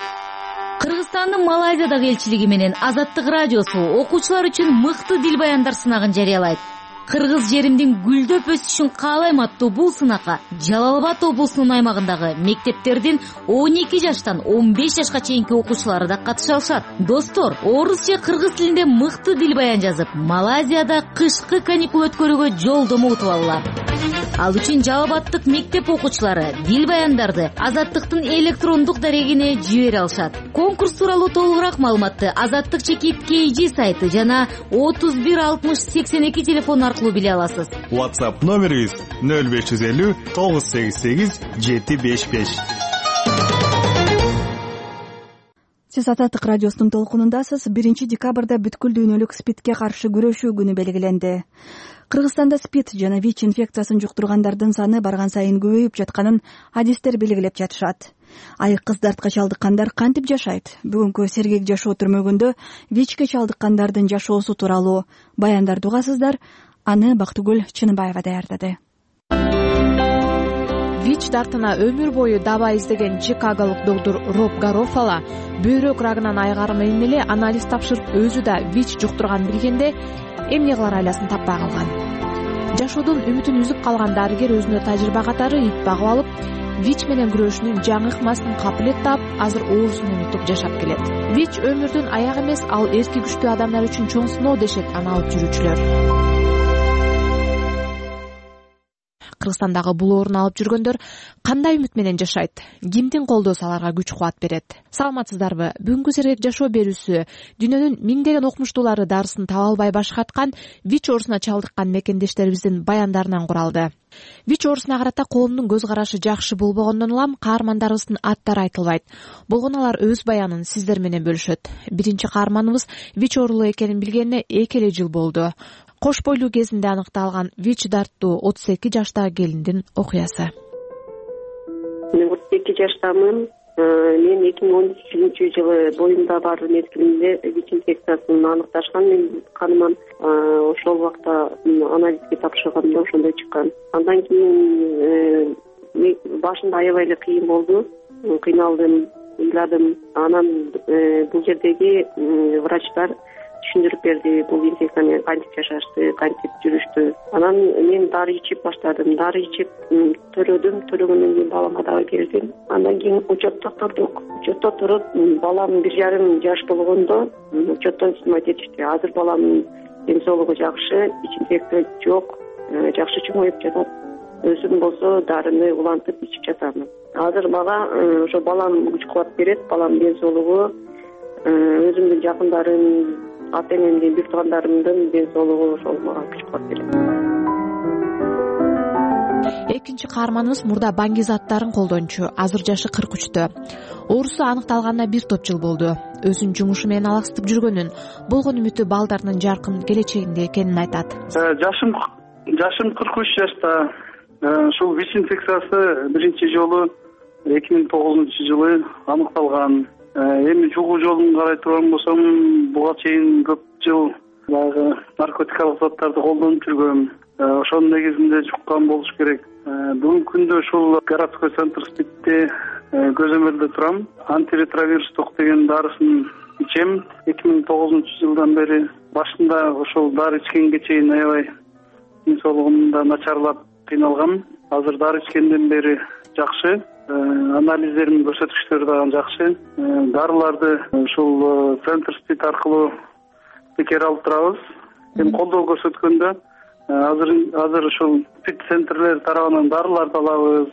Кыргызстандын Малайзиядагы элчилиги менен Азаттык радиосу окуучулар үчүн мыкты дил баяндар сынагын жарыялайт. Кыргыз жеримдин гүлдөп өсүшүн каалайм аттуу бул сынакка Жалал Абад облусунун аймагындагы мектептердин он эки жаштан он беш жашка чейинки окуучулары да катыша алышат. Достор, орус же кыргыз тилинде мыкты дил баян жазып, Малайзияда кышкы каникул өткөрүүгө жолдомо утуп алалар. Ал үчүн Жалал Абадтык мектеп окуучулары дил баяндарды Азаттыктын электрондук дарегине жибере алышат. Конкурс тууралуу толугураак маалыматты Азаттык чекит кей джи сайты жана отуз бир алтымыш сексен эки телефон аркылуу биле аласыз. WhatsApp номерибиз нөл беш жүз элүү тогуз сегиз сегиз жети беш беш. Сиз Азаттык радиосунун толкунундасыз. биринчи декабрда бүткүл дүйнөлүк СПИДке каршы күрөшүү күнү белгиленди. Кыргызстанда СПИД жана ВИЧ инфекциясын жуктургандардын саны барган сайын көбөйүп жатканын адистер белгилеп жатышат. Айык кыздартка чалдыккандар кантип жашайт? Бүгүнкү сергек жашоо түрмөгүндө ВИЧке чалдыккандардын жашоосу тууралуу баяндарды угасыздар. Аны Бактыгүл Чыныбаева даярдады. ВИЧ дартына өмүр бою даба издеген чикаголук доктор Роб Гарофало бөйрөк рагынан айыгары менен эле анализ тапшырып, өзү да ВИЧ жуктурган билгенде эмне кылар айласын таппай калган. Жашоодон үмүтүн үзүп калган дарыгер өзүнө тажрыйба катары ит багып алып, ВИЧ менен күрөшүүнүн жаңы ыкмасын капыл таап, азыр оорусун унутуп жашап келет. ВИЧ өмүрдүн аягы эмес, ал эрки күчтүү адамдар үчүн чоң сыноо дешет аны алып жүрүүчүлөр. Кыргызстандагы бул оорун алып жүргөндөр кандай үмүт менен жашайт? Кимдин колдоосу аларга күч кубат берет? Саламатсыздарбы? Бүгүнкү сергек жашоо берүүсү дүйнөнүн миңдеген окумуштуулары дарысын таба албай башкаткан ВИЧ оорусуна чалдыккан мекендештерибиздин баяндарынан куралды. ВИЧ оорусуна карата коомдун көз карашы жакшы болбогондон улам каармандарыбыздын аттары айтылбайт. Болгону алар өз баянын сиздер менен бөлүшөт. Биринчи каарманыбыз ВИЧ оорулуу экенин билгенине эки эле жыл болду. Кош бойлуу кезинде аныкталган ВИЧ дарттуу отуз эки жаштагы келиндин окуясы. Мен отуз эки жаштамын. мен эки миң он үчүнчү жылы боюмда бар мезгилинде вич инфекциясын аныкташкан. Мен каныман ошол убакта анализге тапшырганда ошондой чыккан. Андан кийин башында аябай эле кыйын болду, кыйналдым, ыйладым. Анан бул жердеги врачтар түшүндүрүп берди, бул инфекция менен кантип жашашты, кантип жүрүштү. Анан мен дары ичип баштадым. Дары ичип төлөдүм, төлөгөндөн кийин балама дагы келдим. Андан кийин учетто турдук. Учетто туруп, балам бир жарым жаш болгондо учеттон снимать этишти. Азыр баламдын ден соолугу жакшы, ич инфекция жок, жакшы чоңоюп жатат. Өзүм болсо дарыны улантып ичип жатам. Азыр мага ошо балам күч кубат берет, баламдын ден соолугу, өзүмдүн жакындарым, ата энемдин, бир туугандарымдын ден соолугу ошол мага күч кубат берет. Экинчи каарманыбыз мурда баңги заттарын колдончу, азыр жашы кырк үчтө. Оорусу аныкталганына бир топ жыл болду. Өзүнүн жумушу менен алаксытып жүргөнүн, болгон үмүтү балдарынын жаркын келечегинде экенин айтат. Жашым жашым кырк үч жашта. Ушул вич инфекциясы биринчи жолу эки миң тогузунчу жылы аныкталган. Эми жугуу жолун карай турган болсом, буга чейин көп жыл баягы наркотикалык заттарды колдонуп жүргөм. Ошонун негизинде жуккан болуш керек. Бүгүнкү күндө ушул городской центр спидте көзөмөлдө турам. Антиретровирустук деген дарысын ичем. эки миң тогузунчу жылдан бери башында ошол дары ичкенге чейин аябай ден соолугумда начарлап кыйналгам. Азыр дары ичкенден бери жакшы. Анализдердин көрсөткүчтөрү дагы жакшы. Дарыларды ушул центр спид аркылуу бекер алып турабыз. Эми колдоо көрсөткөндө азыр азыр ушул спид центрлер тарабынан дарыларды алабыз.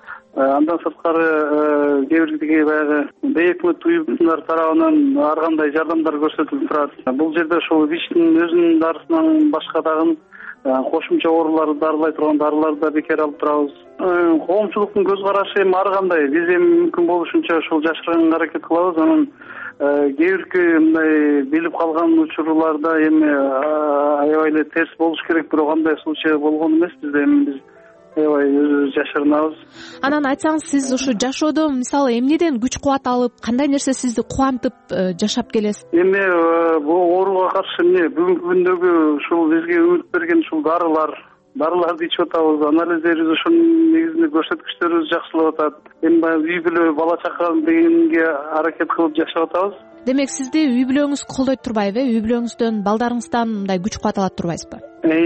Андан сырткары кээ бирдеги баягы бейөкмөт уюмдар тарабынан ар кандай жардамдар көрсөтүлүп турат. Бул жерде ошол вичтин өзүнүн дарысынан башка дагы кошумча ооруларды дарылай турган дарыларды да бекер алып турабыз. Коомчулуктун көз карашы эми ар кандай. Биз эми мүмкүн болушунча ушул жашырганга аракет кылабыз. Анан кээ бирки мындай билип калган учурларда эми аябай эле терс болуш керек, бирок андай случай болгон эмес. Бизде эми биз аябай өзүбүз жашырынабыз. Анан айтсаңыз, сиз ушу жашоодо мисалы эмнеден күч кубат алып, кандай нерсе сизди кубантып жашап келесиз? Эми бул ооруга каршы эмне бүгүнкү күндөгү ушул бизге үмүт берген ушул дарылар, дарыларды ичип атабыз. Анализдерибиз ошонун негизинде көрсөткүчтөрүбүз жакшылап атат. Эми баягы үй бүлө, бала чака дегенге аракет кылып жашап атабыз. Демек сизди үй бүлөңүз колдойт турбайбы? Үй бүлөңүздөн, балдарыңыздан мындай күч кубат алат турбайсызбы?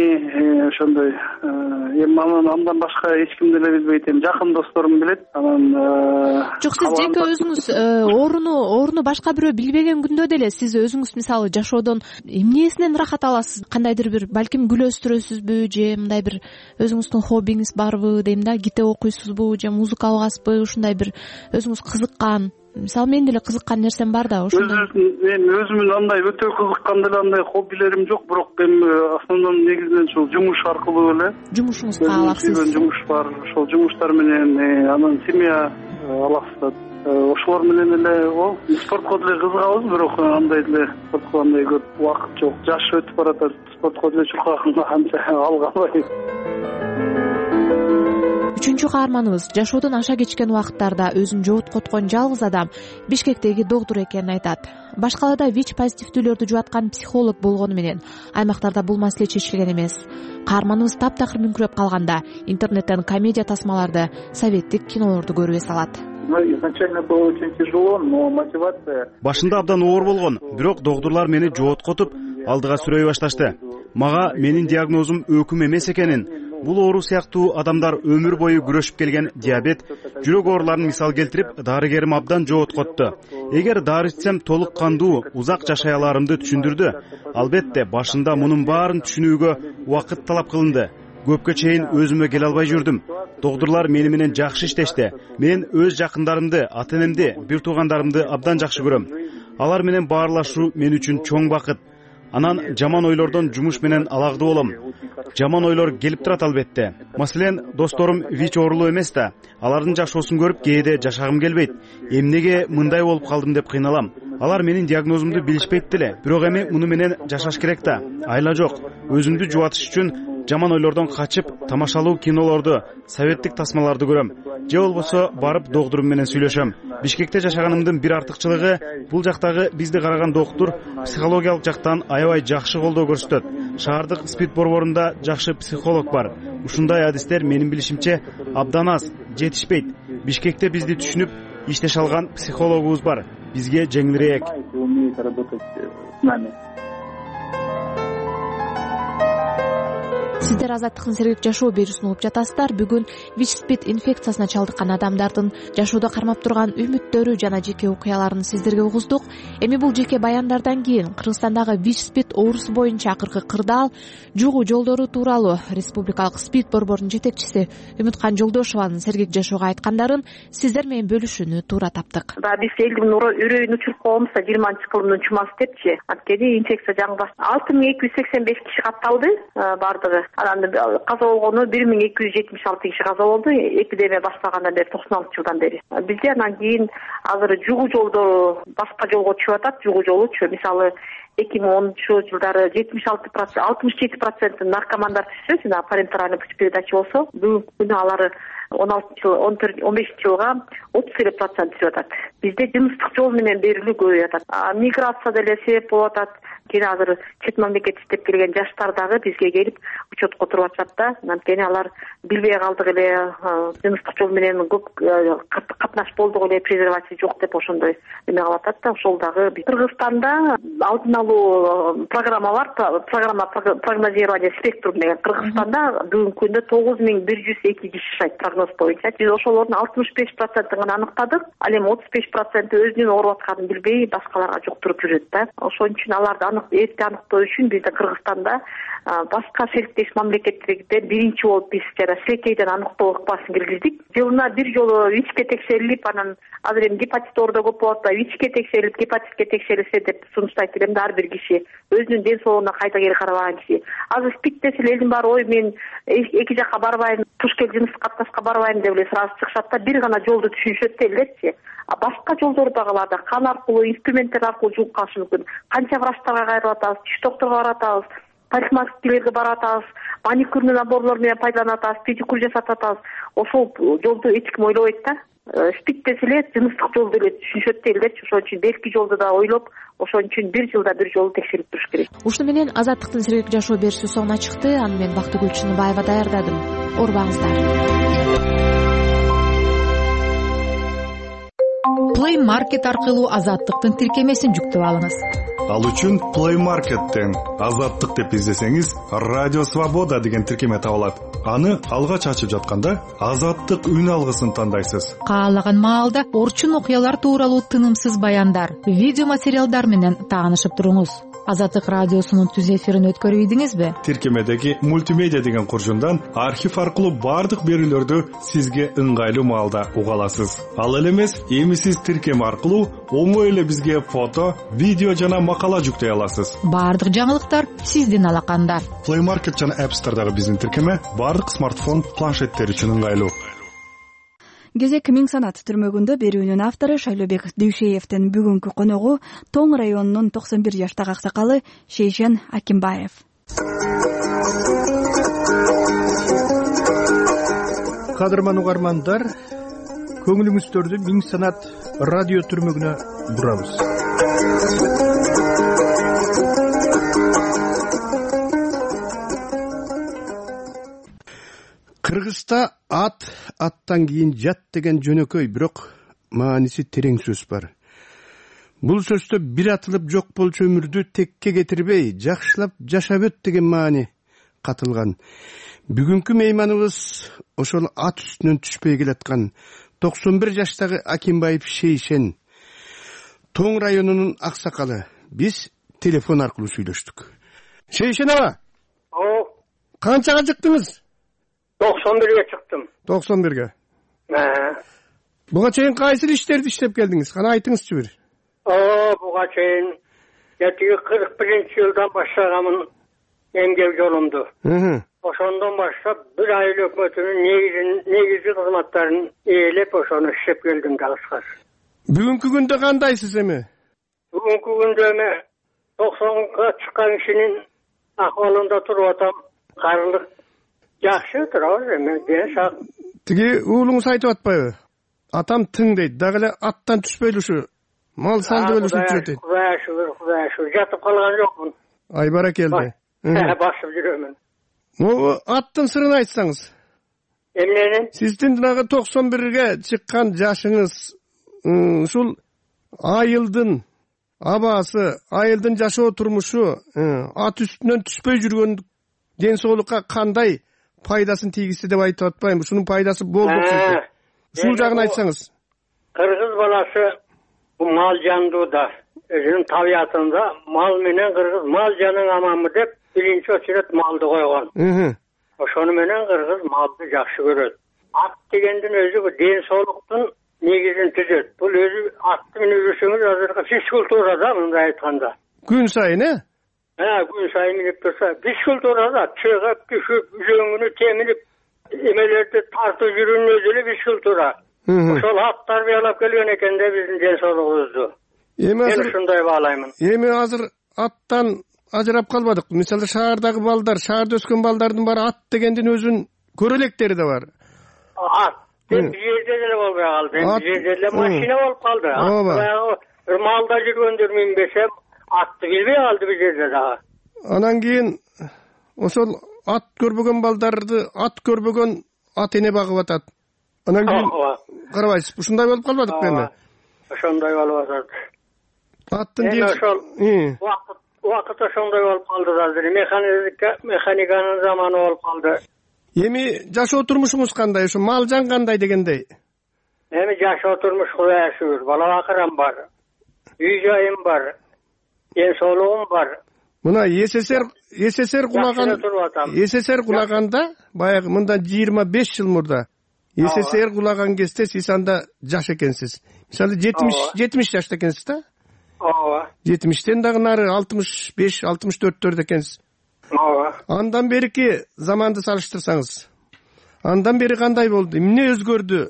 Э, ошондой. Эми анан андан башка эч ким деле билбейт. Эми жакын досторум билет. Анан жок, сиз жеке өзүңүз ооруну, ооруну башка бирөө билбеген күндө деле сиз өзүңүз мисалы жашоодон эмнесинен рахат аласыз? Кандайдыр бир балким күлөстүрөсүзбү же мындай бир өзүңүздүн хоббиңиз барбы дейм да, китеп окуйсузбу же музыка угасызбы? Ушундай бир өзүңүз кызыккан, мисалы мен деле кызыккан нерсем бар да, ошондой. Мен өзүмдүн андай өтө кызыккан деле андай хоббилерим жок, бирок эми основном негизинен ушул жумуш аркылуу эле. Жумушуңузга алаксыз. Жумуш бар, ошол жумуштар менен анан семья алаксызат. Ошолор менен эле о спортко деле кызыгабыз, бирок андай деле спортко андай көп убакыт жок. Жаш өтүп баратат, спортко деле чуркагымда анча алганбайм. Үчүнчү каарманыбыз жашоодон аша кечкен убакыттарда өзүн жооткоткон жалгыз адам Бишкектеги доктур экенин айтат. Башкалада ВИЧ позитивдүүлөрдү жубаткан психолог болгону менен аймактарда бул маселе чечилген эмес. Каарманыбыз таптакыр мүңкүрөп калганда интернеттен комедия тасмаларды, советтик кинолорду көрүп эс алат. Изначально было очень тяжело, но мотивация... Башында абдан оор болгон, бирок доктурлар мени жооткотуп, алдыга сүрөй башташты. Мага менин диагнозум өкүм эмес экенин, бул оору сыяктуу адамдар өмүр бою күрөшүп келген диабет, жүрөк ооруларын мисал келтирип, дарыгерим абдан жооткотту. Эгер дары ичсем толук кандуу, узак жашай аларымды түшүндүрдү. Албетте, башында мунун баарын түшүнүүгө убакыт талап кылынды. Көпкө чейин өзүмө келе албай жүрдүм. Доктурлар мени менен жакшы иштешти. Мен өз жакындарымды, ата энемди, бир туугандарымды абдан жакшы көрөм. Алар менен баарлашуу мен үчүн чоң бакыт. Анан жаман ойлордон жумуш менен алагды болом. Жаман ойлор келип турат албетте. Маселен, досторум ВИЧ оорулуу эмес да. Алардын жашоосун көрүп кээде жашагым келбейт. Эмнеге мындай болуп калдым деп кыйналам. Алар менин диагнозумду билишпейт деле. Бирок эми муну менен жашаш керек да. Айла жок. Өзүмдү жубатыш үчүн жаман ойлордон качып тамашалуу кинолорду, советтик тасмаларды көрөм же болбосо барып доктурум менен сүйлөшөм. Бишкекте жашаганымдын бир артыкчылыгы бул жактагы бизди караган доктур психологиялык жактан аябай жакшы колдоо көрсөтөт. Шаардык спид борборунда жакшы психолог бар. Ушундай адистер менин билишимче абдан аз, жетишпейт. Бишкекте бизди түшүнүп иштеше алган психологубуз бар. Бизге жеңилирээк. Сиздер Азаттыктын сергек жашоо берүүсүн угуп жатасыздар. Бүгүн ВИЧ-СПИД инфекциясына чалдыккан адамдардын жашоодо кармап турган үмүттөрү жана жеке окуяларын сиздерге угуздук. Эми бул жеке баяндардан кийин Кыргызстандагы ВИЧ-СПИД оорусу боюнча акыркы кырдаал, жугуу жолдору тууралуу Республикалык СПИД борборунун жетекчиси Үмүткан Жолдошованын сергек жашоого айткандарын сиздер менен бөлүшүүнү туура таптык. Биз элдин үрөйүн учуруп коебуз да жыйырманчы кылымдын чумасы депчи. Анткени инфекция жаңы алты миң эки жүз сексен беш киши катталды бардыгы. Анан каза болгону бир миң эки жүз жетимиш алты киши каза болду эпидемия баштагандан бери, токсон алтынчы жылдан бери. Бизде анан кийин азыр жугуу жолдору башка жолго түшүп атат. Жугуу жолучу мисалы эки миң онунчу жылдары жетимиш алты процент алтымыш жети процент наркомандар түшсө, жана парентеральный передача болсо, бүгүнкү күнү алары он алтынчы жыл он төрт он бешинчи жылга отуз элүү процент түшүп атат. Бизде жыныстык жол менен берилүү көбөйүп атат. Миграция деле себеп болуп атат. Кийин азыр чет мамлекет иштеп келген жаштар дагы бизге келип учетко туруп атышат да. Анткени алар билбей калдык эле, жыныстык жол менен көп катнаш болдук эле, презерватив жок деп ошондой эме кылып атат да. Ошол дагы Кыргызстанда алдын алуу программа бар, программа прогнозирования спектрум деген. Кыргызстанда бүгүнкү күндө тогуз миң бир жүз эки киши жашайт прогноз боюнча. Биз ошолордун алтымыш беш процентин гана аныктадык. Ал эми отуз беш проценти өзүнүн ооруп атканын билбей башкаларга жуктуруп жүрөт да. Ошон үчүн аларды эрте аныктоо үчүн бизде Кыргызстанда башка сериктеш мамлекеттерде биринчи болуп биз жана Секейден аныктоо ыкпасын киргиздик. Жылына бир жолу ВИЧке текшерилип, анан азыр эми гепатит ооруда көп болот да, ВИЧке текшерилип, гепатитке текшерилсе деп сунуштайт элем да ар бир киши. Өзүнүн ден соолугуна кайта кери карабаган киши. Азыр СПИД десе элдин баары ой мен эки жакка барбайм, туш кел жыныстык катнашка барбайм деп эле сразу чыгышат да, бир гана жолду түшүнүшөт да элдерчи. А башка жолдордагыларда кан аркылуу, инструменттер аркылуу жугуп калышы мүмкүн. Канча врачтарга кайрылып атабыз, түш докторго барып атабыз, парикмахерлерге барып атабыз, маникюрный наборлор менен пайдаланып атабыз, педикюр жасап атабыз. Ошол жолду эч ким ойлобойт да. СПИД десе эле жыныстык жол деле түшүнүшөт да элдерчи. Ошон үчүн берки жолду да ойлоп, ошон үчүн бир жылда бир жолу текшерип туруш керек. Ушуну менен Азаттыктын сергек жашоо берүүсү соңуна чыкты. Аны мен Бактыгүл Чыныбаева даярдадым. Орбаңыздар. Play Market аркылуу Азаттыктын тиркемесин жүктөп алыңыз. Ал үчүн Play Market'тен Азаттык деп издесеңиз, Радио Свобода деген тиркеме табылат. Аны алгач ачып жатканда Азаттык үн алгысын тандайсыз. Каалаган маалда орчун окуялар тууралуу тынымсыз баяндар, видео материалдар менен таанышып туруңуз. Азаттык радиосунун түз эфирин өткөрүп ийдиңизби? Тиркемедеги мультимедиа деген куржундан архив аркылуу бардык берүүлөрдү сизге ыңгайлуу маалда уга аласыз. Ал эле эмес, эми сиз тиркеме аркылуу оңой эле бизге фото, видео жана макала жүктөй аласыз. Бардык жаңылыктар сиздин алаканда. Play Market жана App Store'дагы биздин тиркеме бардык смартфон, планшеттер үчүн ыңгайлуу. Кезек Миң Санат түрмөгүндө берүүнүн автору Шайлообек Дүйшеевдин бүгүнкү коногу Тоң районунун токсон бир жаштагы аксакалы Шейшен Акимбаев. Кадырман угармандар, көңүлүңүздөрдү Миң Санат радио түрмөгүнө бурабыз. Кыргызста ат аттан кийин жат деген жөнөкөй, бирок мааниси терең сөз бар. Бул сөздө бир атылып жок болчу өмүрдү текке кетирбей, жакшылап жашап өт деген маани катылган. Бүгүнкү мейманыбыз ошол ат үстүнөн түшпөй келаткан токсон бир жаштагы Акимбаев Шейшен, Тоң районунун аксакалы. Биз телефон аркылуу сүйлөштүк. Шейшен ага. О, канчага чыктыңыз? токсон бирге чыктым. токсон бирге. Э. Буга чейин кайсы иштерди иштеп келдиңиз? Кана айтыңызчы бир. О, буга чейин жети кырк биринчи жылдан баштаганмын эмгек жолумду. Ошондон баштап бир айыл өкмөтүнүн негизги кызматтарын ээлеп ошону иштеп келдим да кыскасы. Бүгүнкү күндө кандайсыз эми? Бүгүнкү күндө эми токсонго чыккан кишинин акыбалында туруп атам. карылык жакшы турабы мен ден сак. Тиги уулуңуз айтып атпайбы? Атам тың дейт, дагы эле аттан түшпөйлү ушу. Мал салды эле ушинтип жүрөт дейт. Кудайга шүгүр, Кудайга шүгүр. Жатып калган жокмун. Ай баракелде. Басып жүрөмүн. Могу аттын сырын айтсаңыз. Эмненин? Сиздин дагы токсон бирге чыккан жашыңыз ушул айылдын абасы, айылдын жашоо турмушу ат үстүнөн түшпөй жүргөн ден соолукка кандай пайдасын тийгизди деп айтып атпайбы? Ушунун пайдасы болду сизде. Ушул жагын айтсаңыз. Кыргыз баласы бу мал жандууда, өзүнүн табиятында мал менен кыргыз мал жаның аманбы деп биринчи очередь малды койгон. Ошону менен кыргыз малды жакшы көрөт. Ат дегендин өзү бу ден соолуктун негизин түзөт. Бул өзү атты менен жүрсөңүз азыркы физкультурада мындай айтканда. Күн сайын, э? Э, күн сайын минип турса, физкультурада чыгып, түшүп, үзөңүнү теминип, эмелерди тартып жүрүүнүн өзү эле физкультура. Ошол ат тарбиялап келген экен да биздин ден соолугубузду. Мен ушундай баалаймын. Эми азыр аттан ажырап калбадык. Мисалы шаардагы балдар, шаарда өскөн балдардын баары ат дегендин өзүн көрө электери да бар. Ат бир жерде деле болбой калды. Бир жерде деле машина болуп калды. Баягы бир малда жүргөндөр минбесе атты билбей калды бир жерде дагы. Анан кийин ошол ат көрбөгөн балдарды ат көрбөгөн ат эне багып атат. Анан кийин карабайсыз, ушундай болуп калбадыкпы эми? Ошондой болуп атат. Аттын ден ошол убакыт убакыт ошондой болуп калды азыр. Механикка, механиканын заманы болуп калды. Эми жашоо турмушуңуз кандай? Ушу мал жан кандай дегендей? Эми жашоо турмуш Кудайга шүгүр. Бала бакырам бар. Үй жайым бар. Ден соолугум бар. Мына СССР СССР кулаган СССР кулаганда баягы мындан жыйырма беш жыл мурда СССР кулаган кезде сиз анда жаш экенсиз. Мисалы жетимиш жашта экенсиз да? Ооба. жетимиштен дагы нары алтымыш беш алтымыш төрттөрдө экенсиз. Ооба. Андан берки заманды салыштырсаңыз, андан бери кандай болду? Эмне өзгөрдү?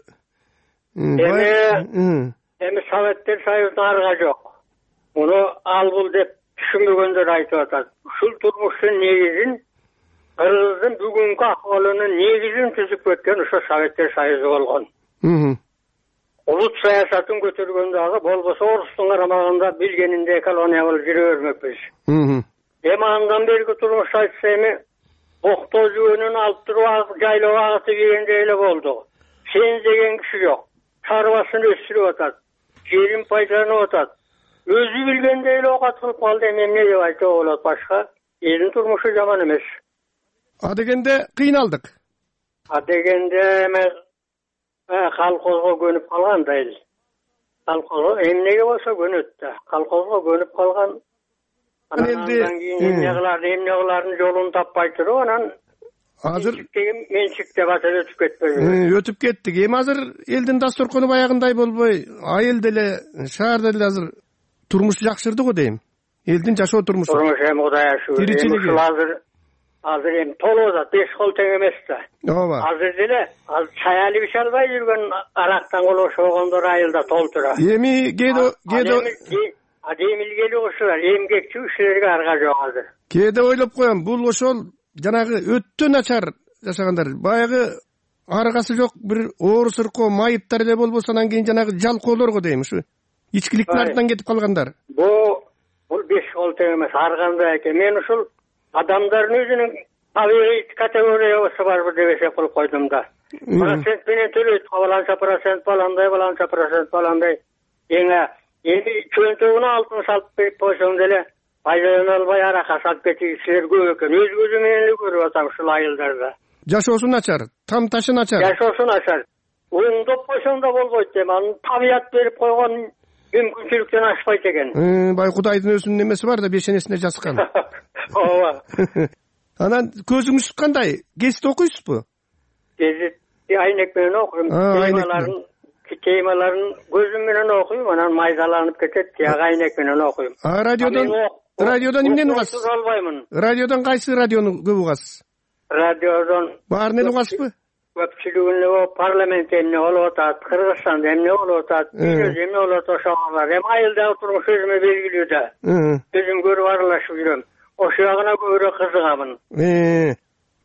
Эми эми Советтер Союзунун арга жок. Муну ал бул деп түшүнбөгөндөр айтып атат. Ушул турмуштун негизин кыргыздын бүгүнкү акыбалынын негизин түзүп кеткен ошо Советтер Союзу болгон. Улут саясатын көтөргөн дагы болбосо орустун карамагында билгенинде колония болуп жүрө бермекпиз. Эми андан берки турмуш айтса эми боктоо жүйөнүн алып туруп жайлоо агыты кийгендей эле болду. Сен деген киши жок. Чарбасын өстүрүп атат. Жерин пайдаланып атат. Өзү билгендей эле окат кылып калды. Эми эмне деп айтууга болот башка? Элдин турмушу жаман эмес. А дегенде кыйналдык. А дегенде эми колхозго көнүп калган да эл. Колхозго эмнеге болсо көнөт да. Колхозго көнүп калган. Андан кийин эмне кылар, эмне кыларын жолун таппай туруп, анан азыр менчик деп атып өтүп кетпеби. Өтүп кеттик. Эми азыр элдин дасторкону баягындай болбой, айыл деле, шаар деле азыр турмуш жакшырды го дейм. Элдин жашоо турмушу. Турмуш эми Кудайга шүгүр. Ушул азыр азыр эми толуп атат, беш кол тең эмес да. Ооба. Азыр деле азыр чай алып ич албай жүргөн арактан колошогондор айылда толтура. Эми кээде кээде адеми илгели кушулар, эмгекчи кишилерге арга жок азыр. Кээде ойлоп коем, бул ошол жанагы өтө начар жашагандар. Баягы аргасы жок бир оорусурко майыптар эле болбосо анан кийин жанагы жалкоолорго дейм, ушу ичкиликтин артынан кетип калгандар. Бул бул беш кол тең эмес, ар кандай экен. Мен ушул адамдардын өзүнүн табигый категориясы барбы деп эсеп кылып койдум да. Процент менен төлөйт, баланча процент баландай, баланча процент баландай. Эңе эми чөнтөгүнө алтын салып берип койсоң деле пайдалана албай арака салып кеткен кишилер көп экен. Өз көзүм менен эле көрүп атам ушул айылдарда. Жашоосу начар, там ташы начар. Жашоосу начар. Оңдоп койсоң да болбойт дейм. Анын табият берип койгон мүмкүнчүлүктөн ашпайт экен. Бай Кудайдын өзүнүн немеси бар да, бешенесине жазган. Ооба. Анан көзүңүз кандай? Гезит окуйсузбу? Гезит айнек менен окуйм. Темаларын темаларын көзүм менен окуйм, анан майдаланып кетет, тияга айнек менен окуйм. А радиодон радиодон эмнени угасыз? Албаймын. Радиодон кайсы радиону көп угасыз? Радиодон баарын эле угасызбы? Көпчүлүгүнө парламент эмне болуп атат, Кыргызстанда эмне болуп атат, эмне болуп атат ошолар. Эми айылдагы турмуш өзүмө белгилүү да. Өзүм көрүп аралашып жүрөм. Ошо ягына көбүрөөк кызыгамын.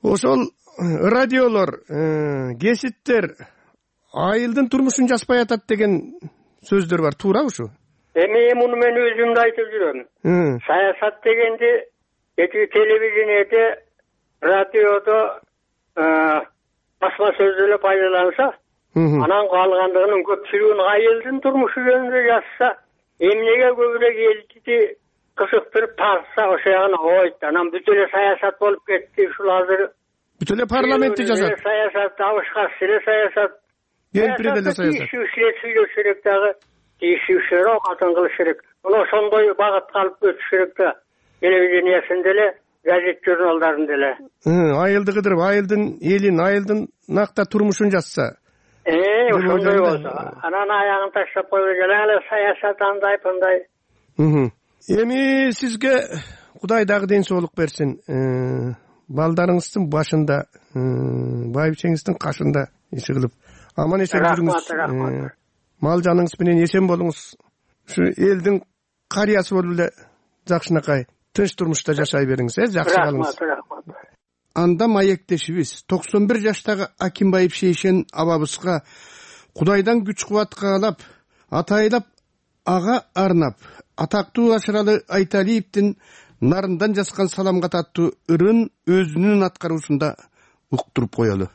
ошол радиолор, гезиттер айылдын турмушун жазбай атат деген сөздөр бар, туурабы ушу? Эми муну мен өзүм да айтып жүрөм. Саясат дегенде эти телевидениеде, радиодо басма сөздөрү пайдаланса, анан калгандыгынын көпчүлүгүн айылдын турмушу жөнүндө жазса, эмнеге көбүрөөк элди кызыктырып тартса, ошо ягына ойт. Анан бүт эле саясат болуп кетти, ушул азыр бүт эле парламентти жазат. Саясат, абышкас эле саясат. Кемпир деле саясат. Тиешүү сүйлөш керек дагы, тиешүү ишleri катын кылыш керек. Мына ошондой багытка алып өтүш керек да. Телевидениясында эле, газет журналдарында эле. Айылды кыдырып, айылдын элин, айылдын накта турмушун жазса. Э, ошондой болсо. Анан аягын таштап койбой жана эле саясат андай мындай. Эми сизге Кудай дагы ден соолук берсин. Балдарыңыздын башында, байбичеңиздин кашында иши кылып аман эсен жүрүңүз. Мал жаныңыз менен эсен болуңуз. Ушу элдин карыясы болуп эле жакшынакай тынч турмушта жашай бериңиз, э, жакшы калыңыз. Анда маектешибиз токсон бир жаштагы Акимбаев Шейшен абабызга Кудайдан күч кубат каалап, атайлап ага арнап, атактуу Ашыралы Айталиевдин нарындан жазган саламга таттуу ырын өзүнүн аткаруусунда уктуруп коелу.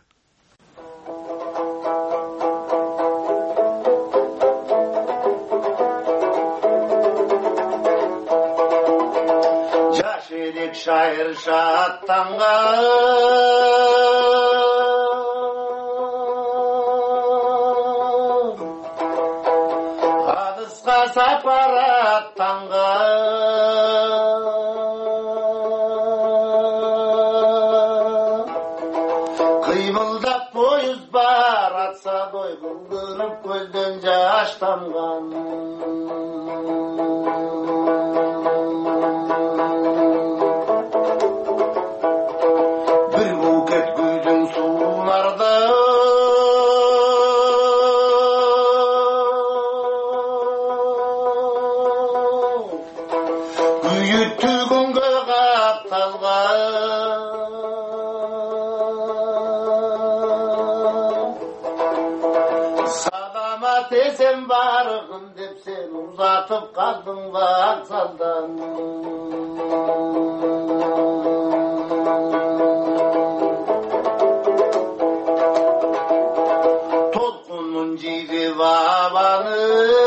Жашелик шайыр шаттанга адыска сапар аттанга кыймылдап поезд баратса бой кылдырып көздөн жаш тамган uzatып kaldım vokzaldan Tolkunun civi babanı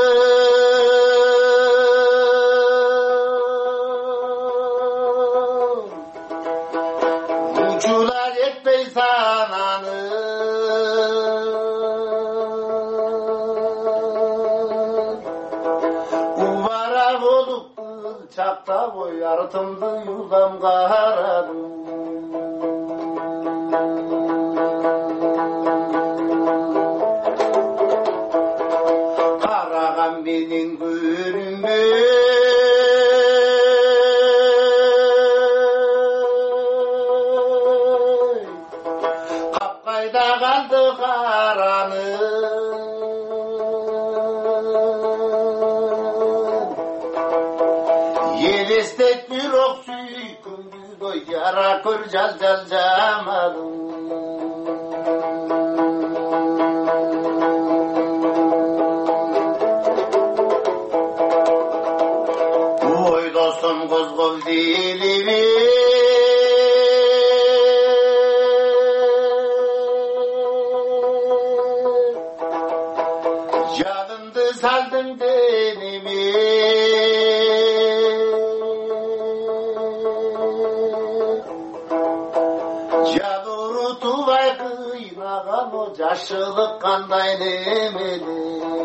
uçular etmey sananı çakta boy artımdı yuzam karadım Karagan benim günüme Kapkayda kaldı karanı Yelestek bir ok süykündü doy yara kör jal jal jamadım Oy dostum kozgol dilimi Jadımdı saldın denimi Yaşılık kanday nemeli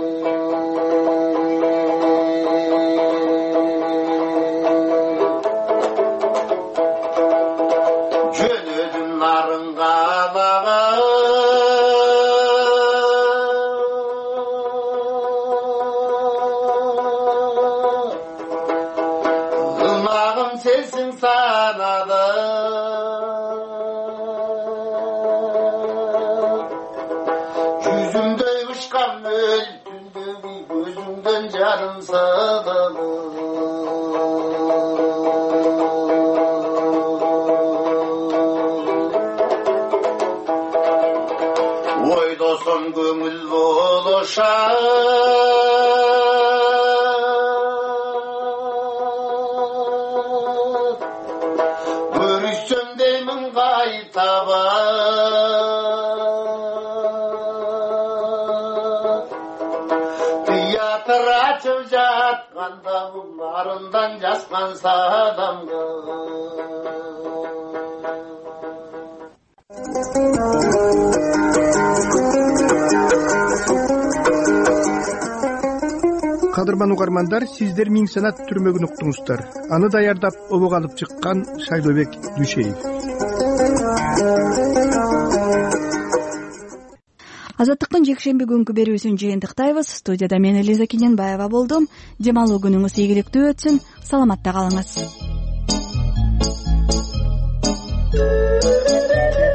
Gönüdüm narın kalağa Ilmağım sensin sanadı Canım sadalı жаратканда барындан жасканса адамды кадырман угармандар, сиздер Миң санат түрмөгүн уктуңуздар. Аны даярдап обого алып чыккан Шайлообек Дүйшеев. Азаттыктын жекшемби күнгү берүүсүн жыйынтыктайбыз. Студияда мен Элиза Кененбаева болдум. Жамалуу күнүңүз ийгиликтүү өтсүн. Саламатта калыңыз.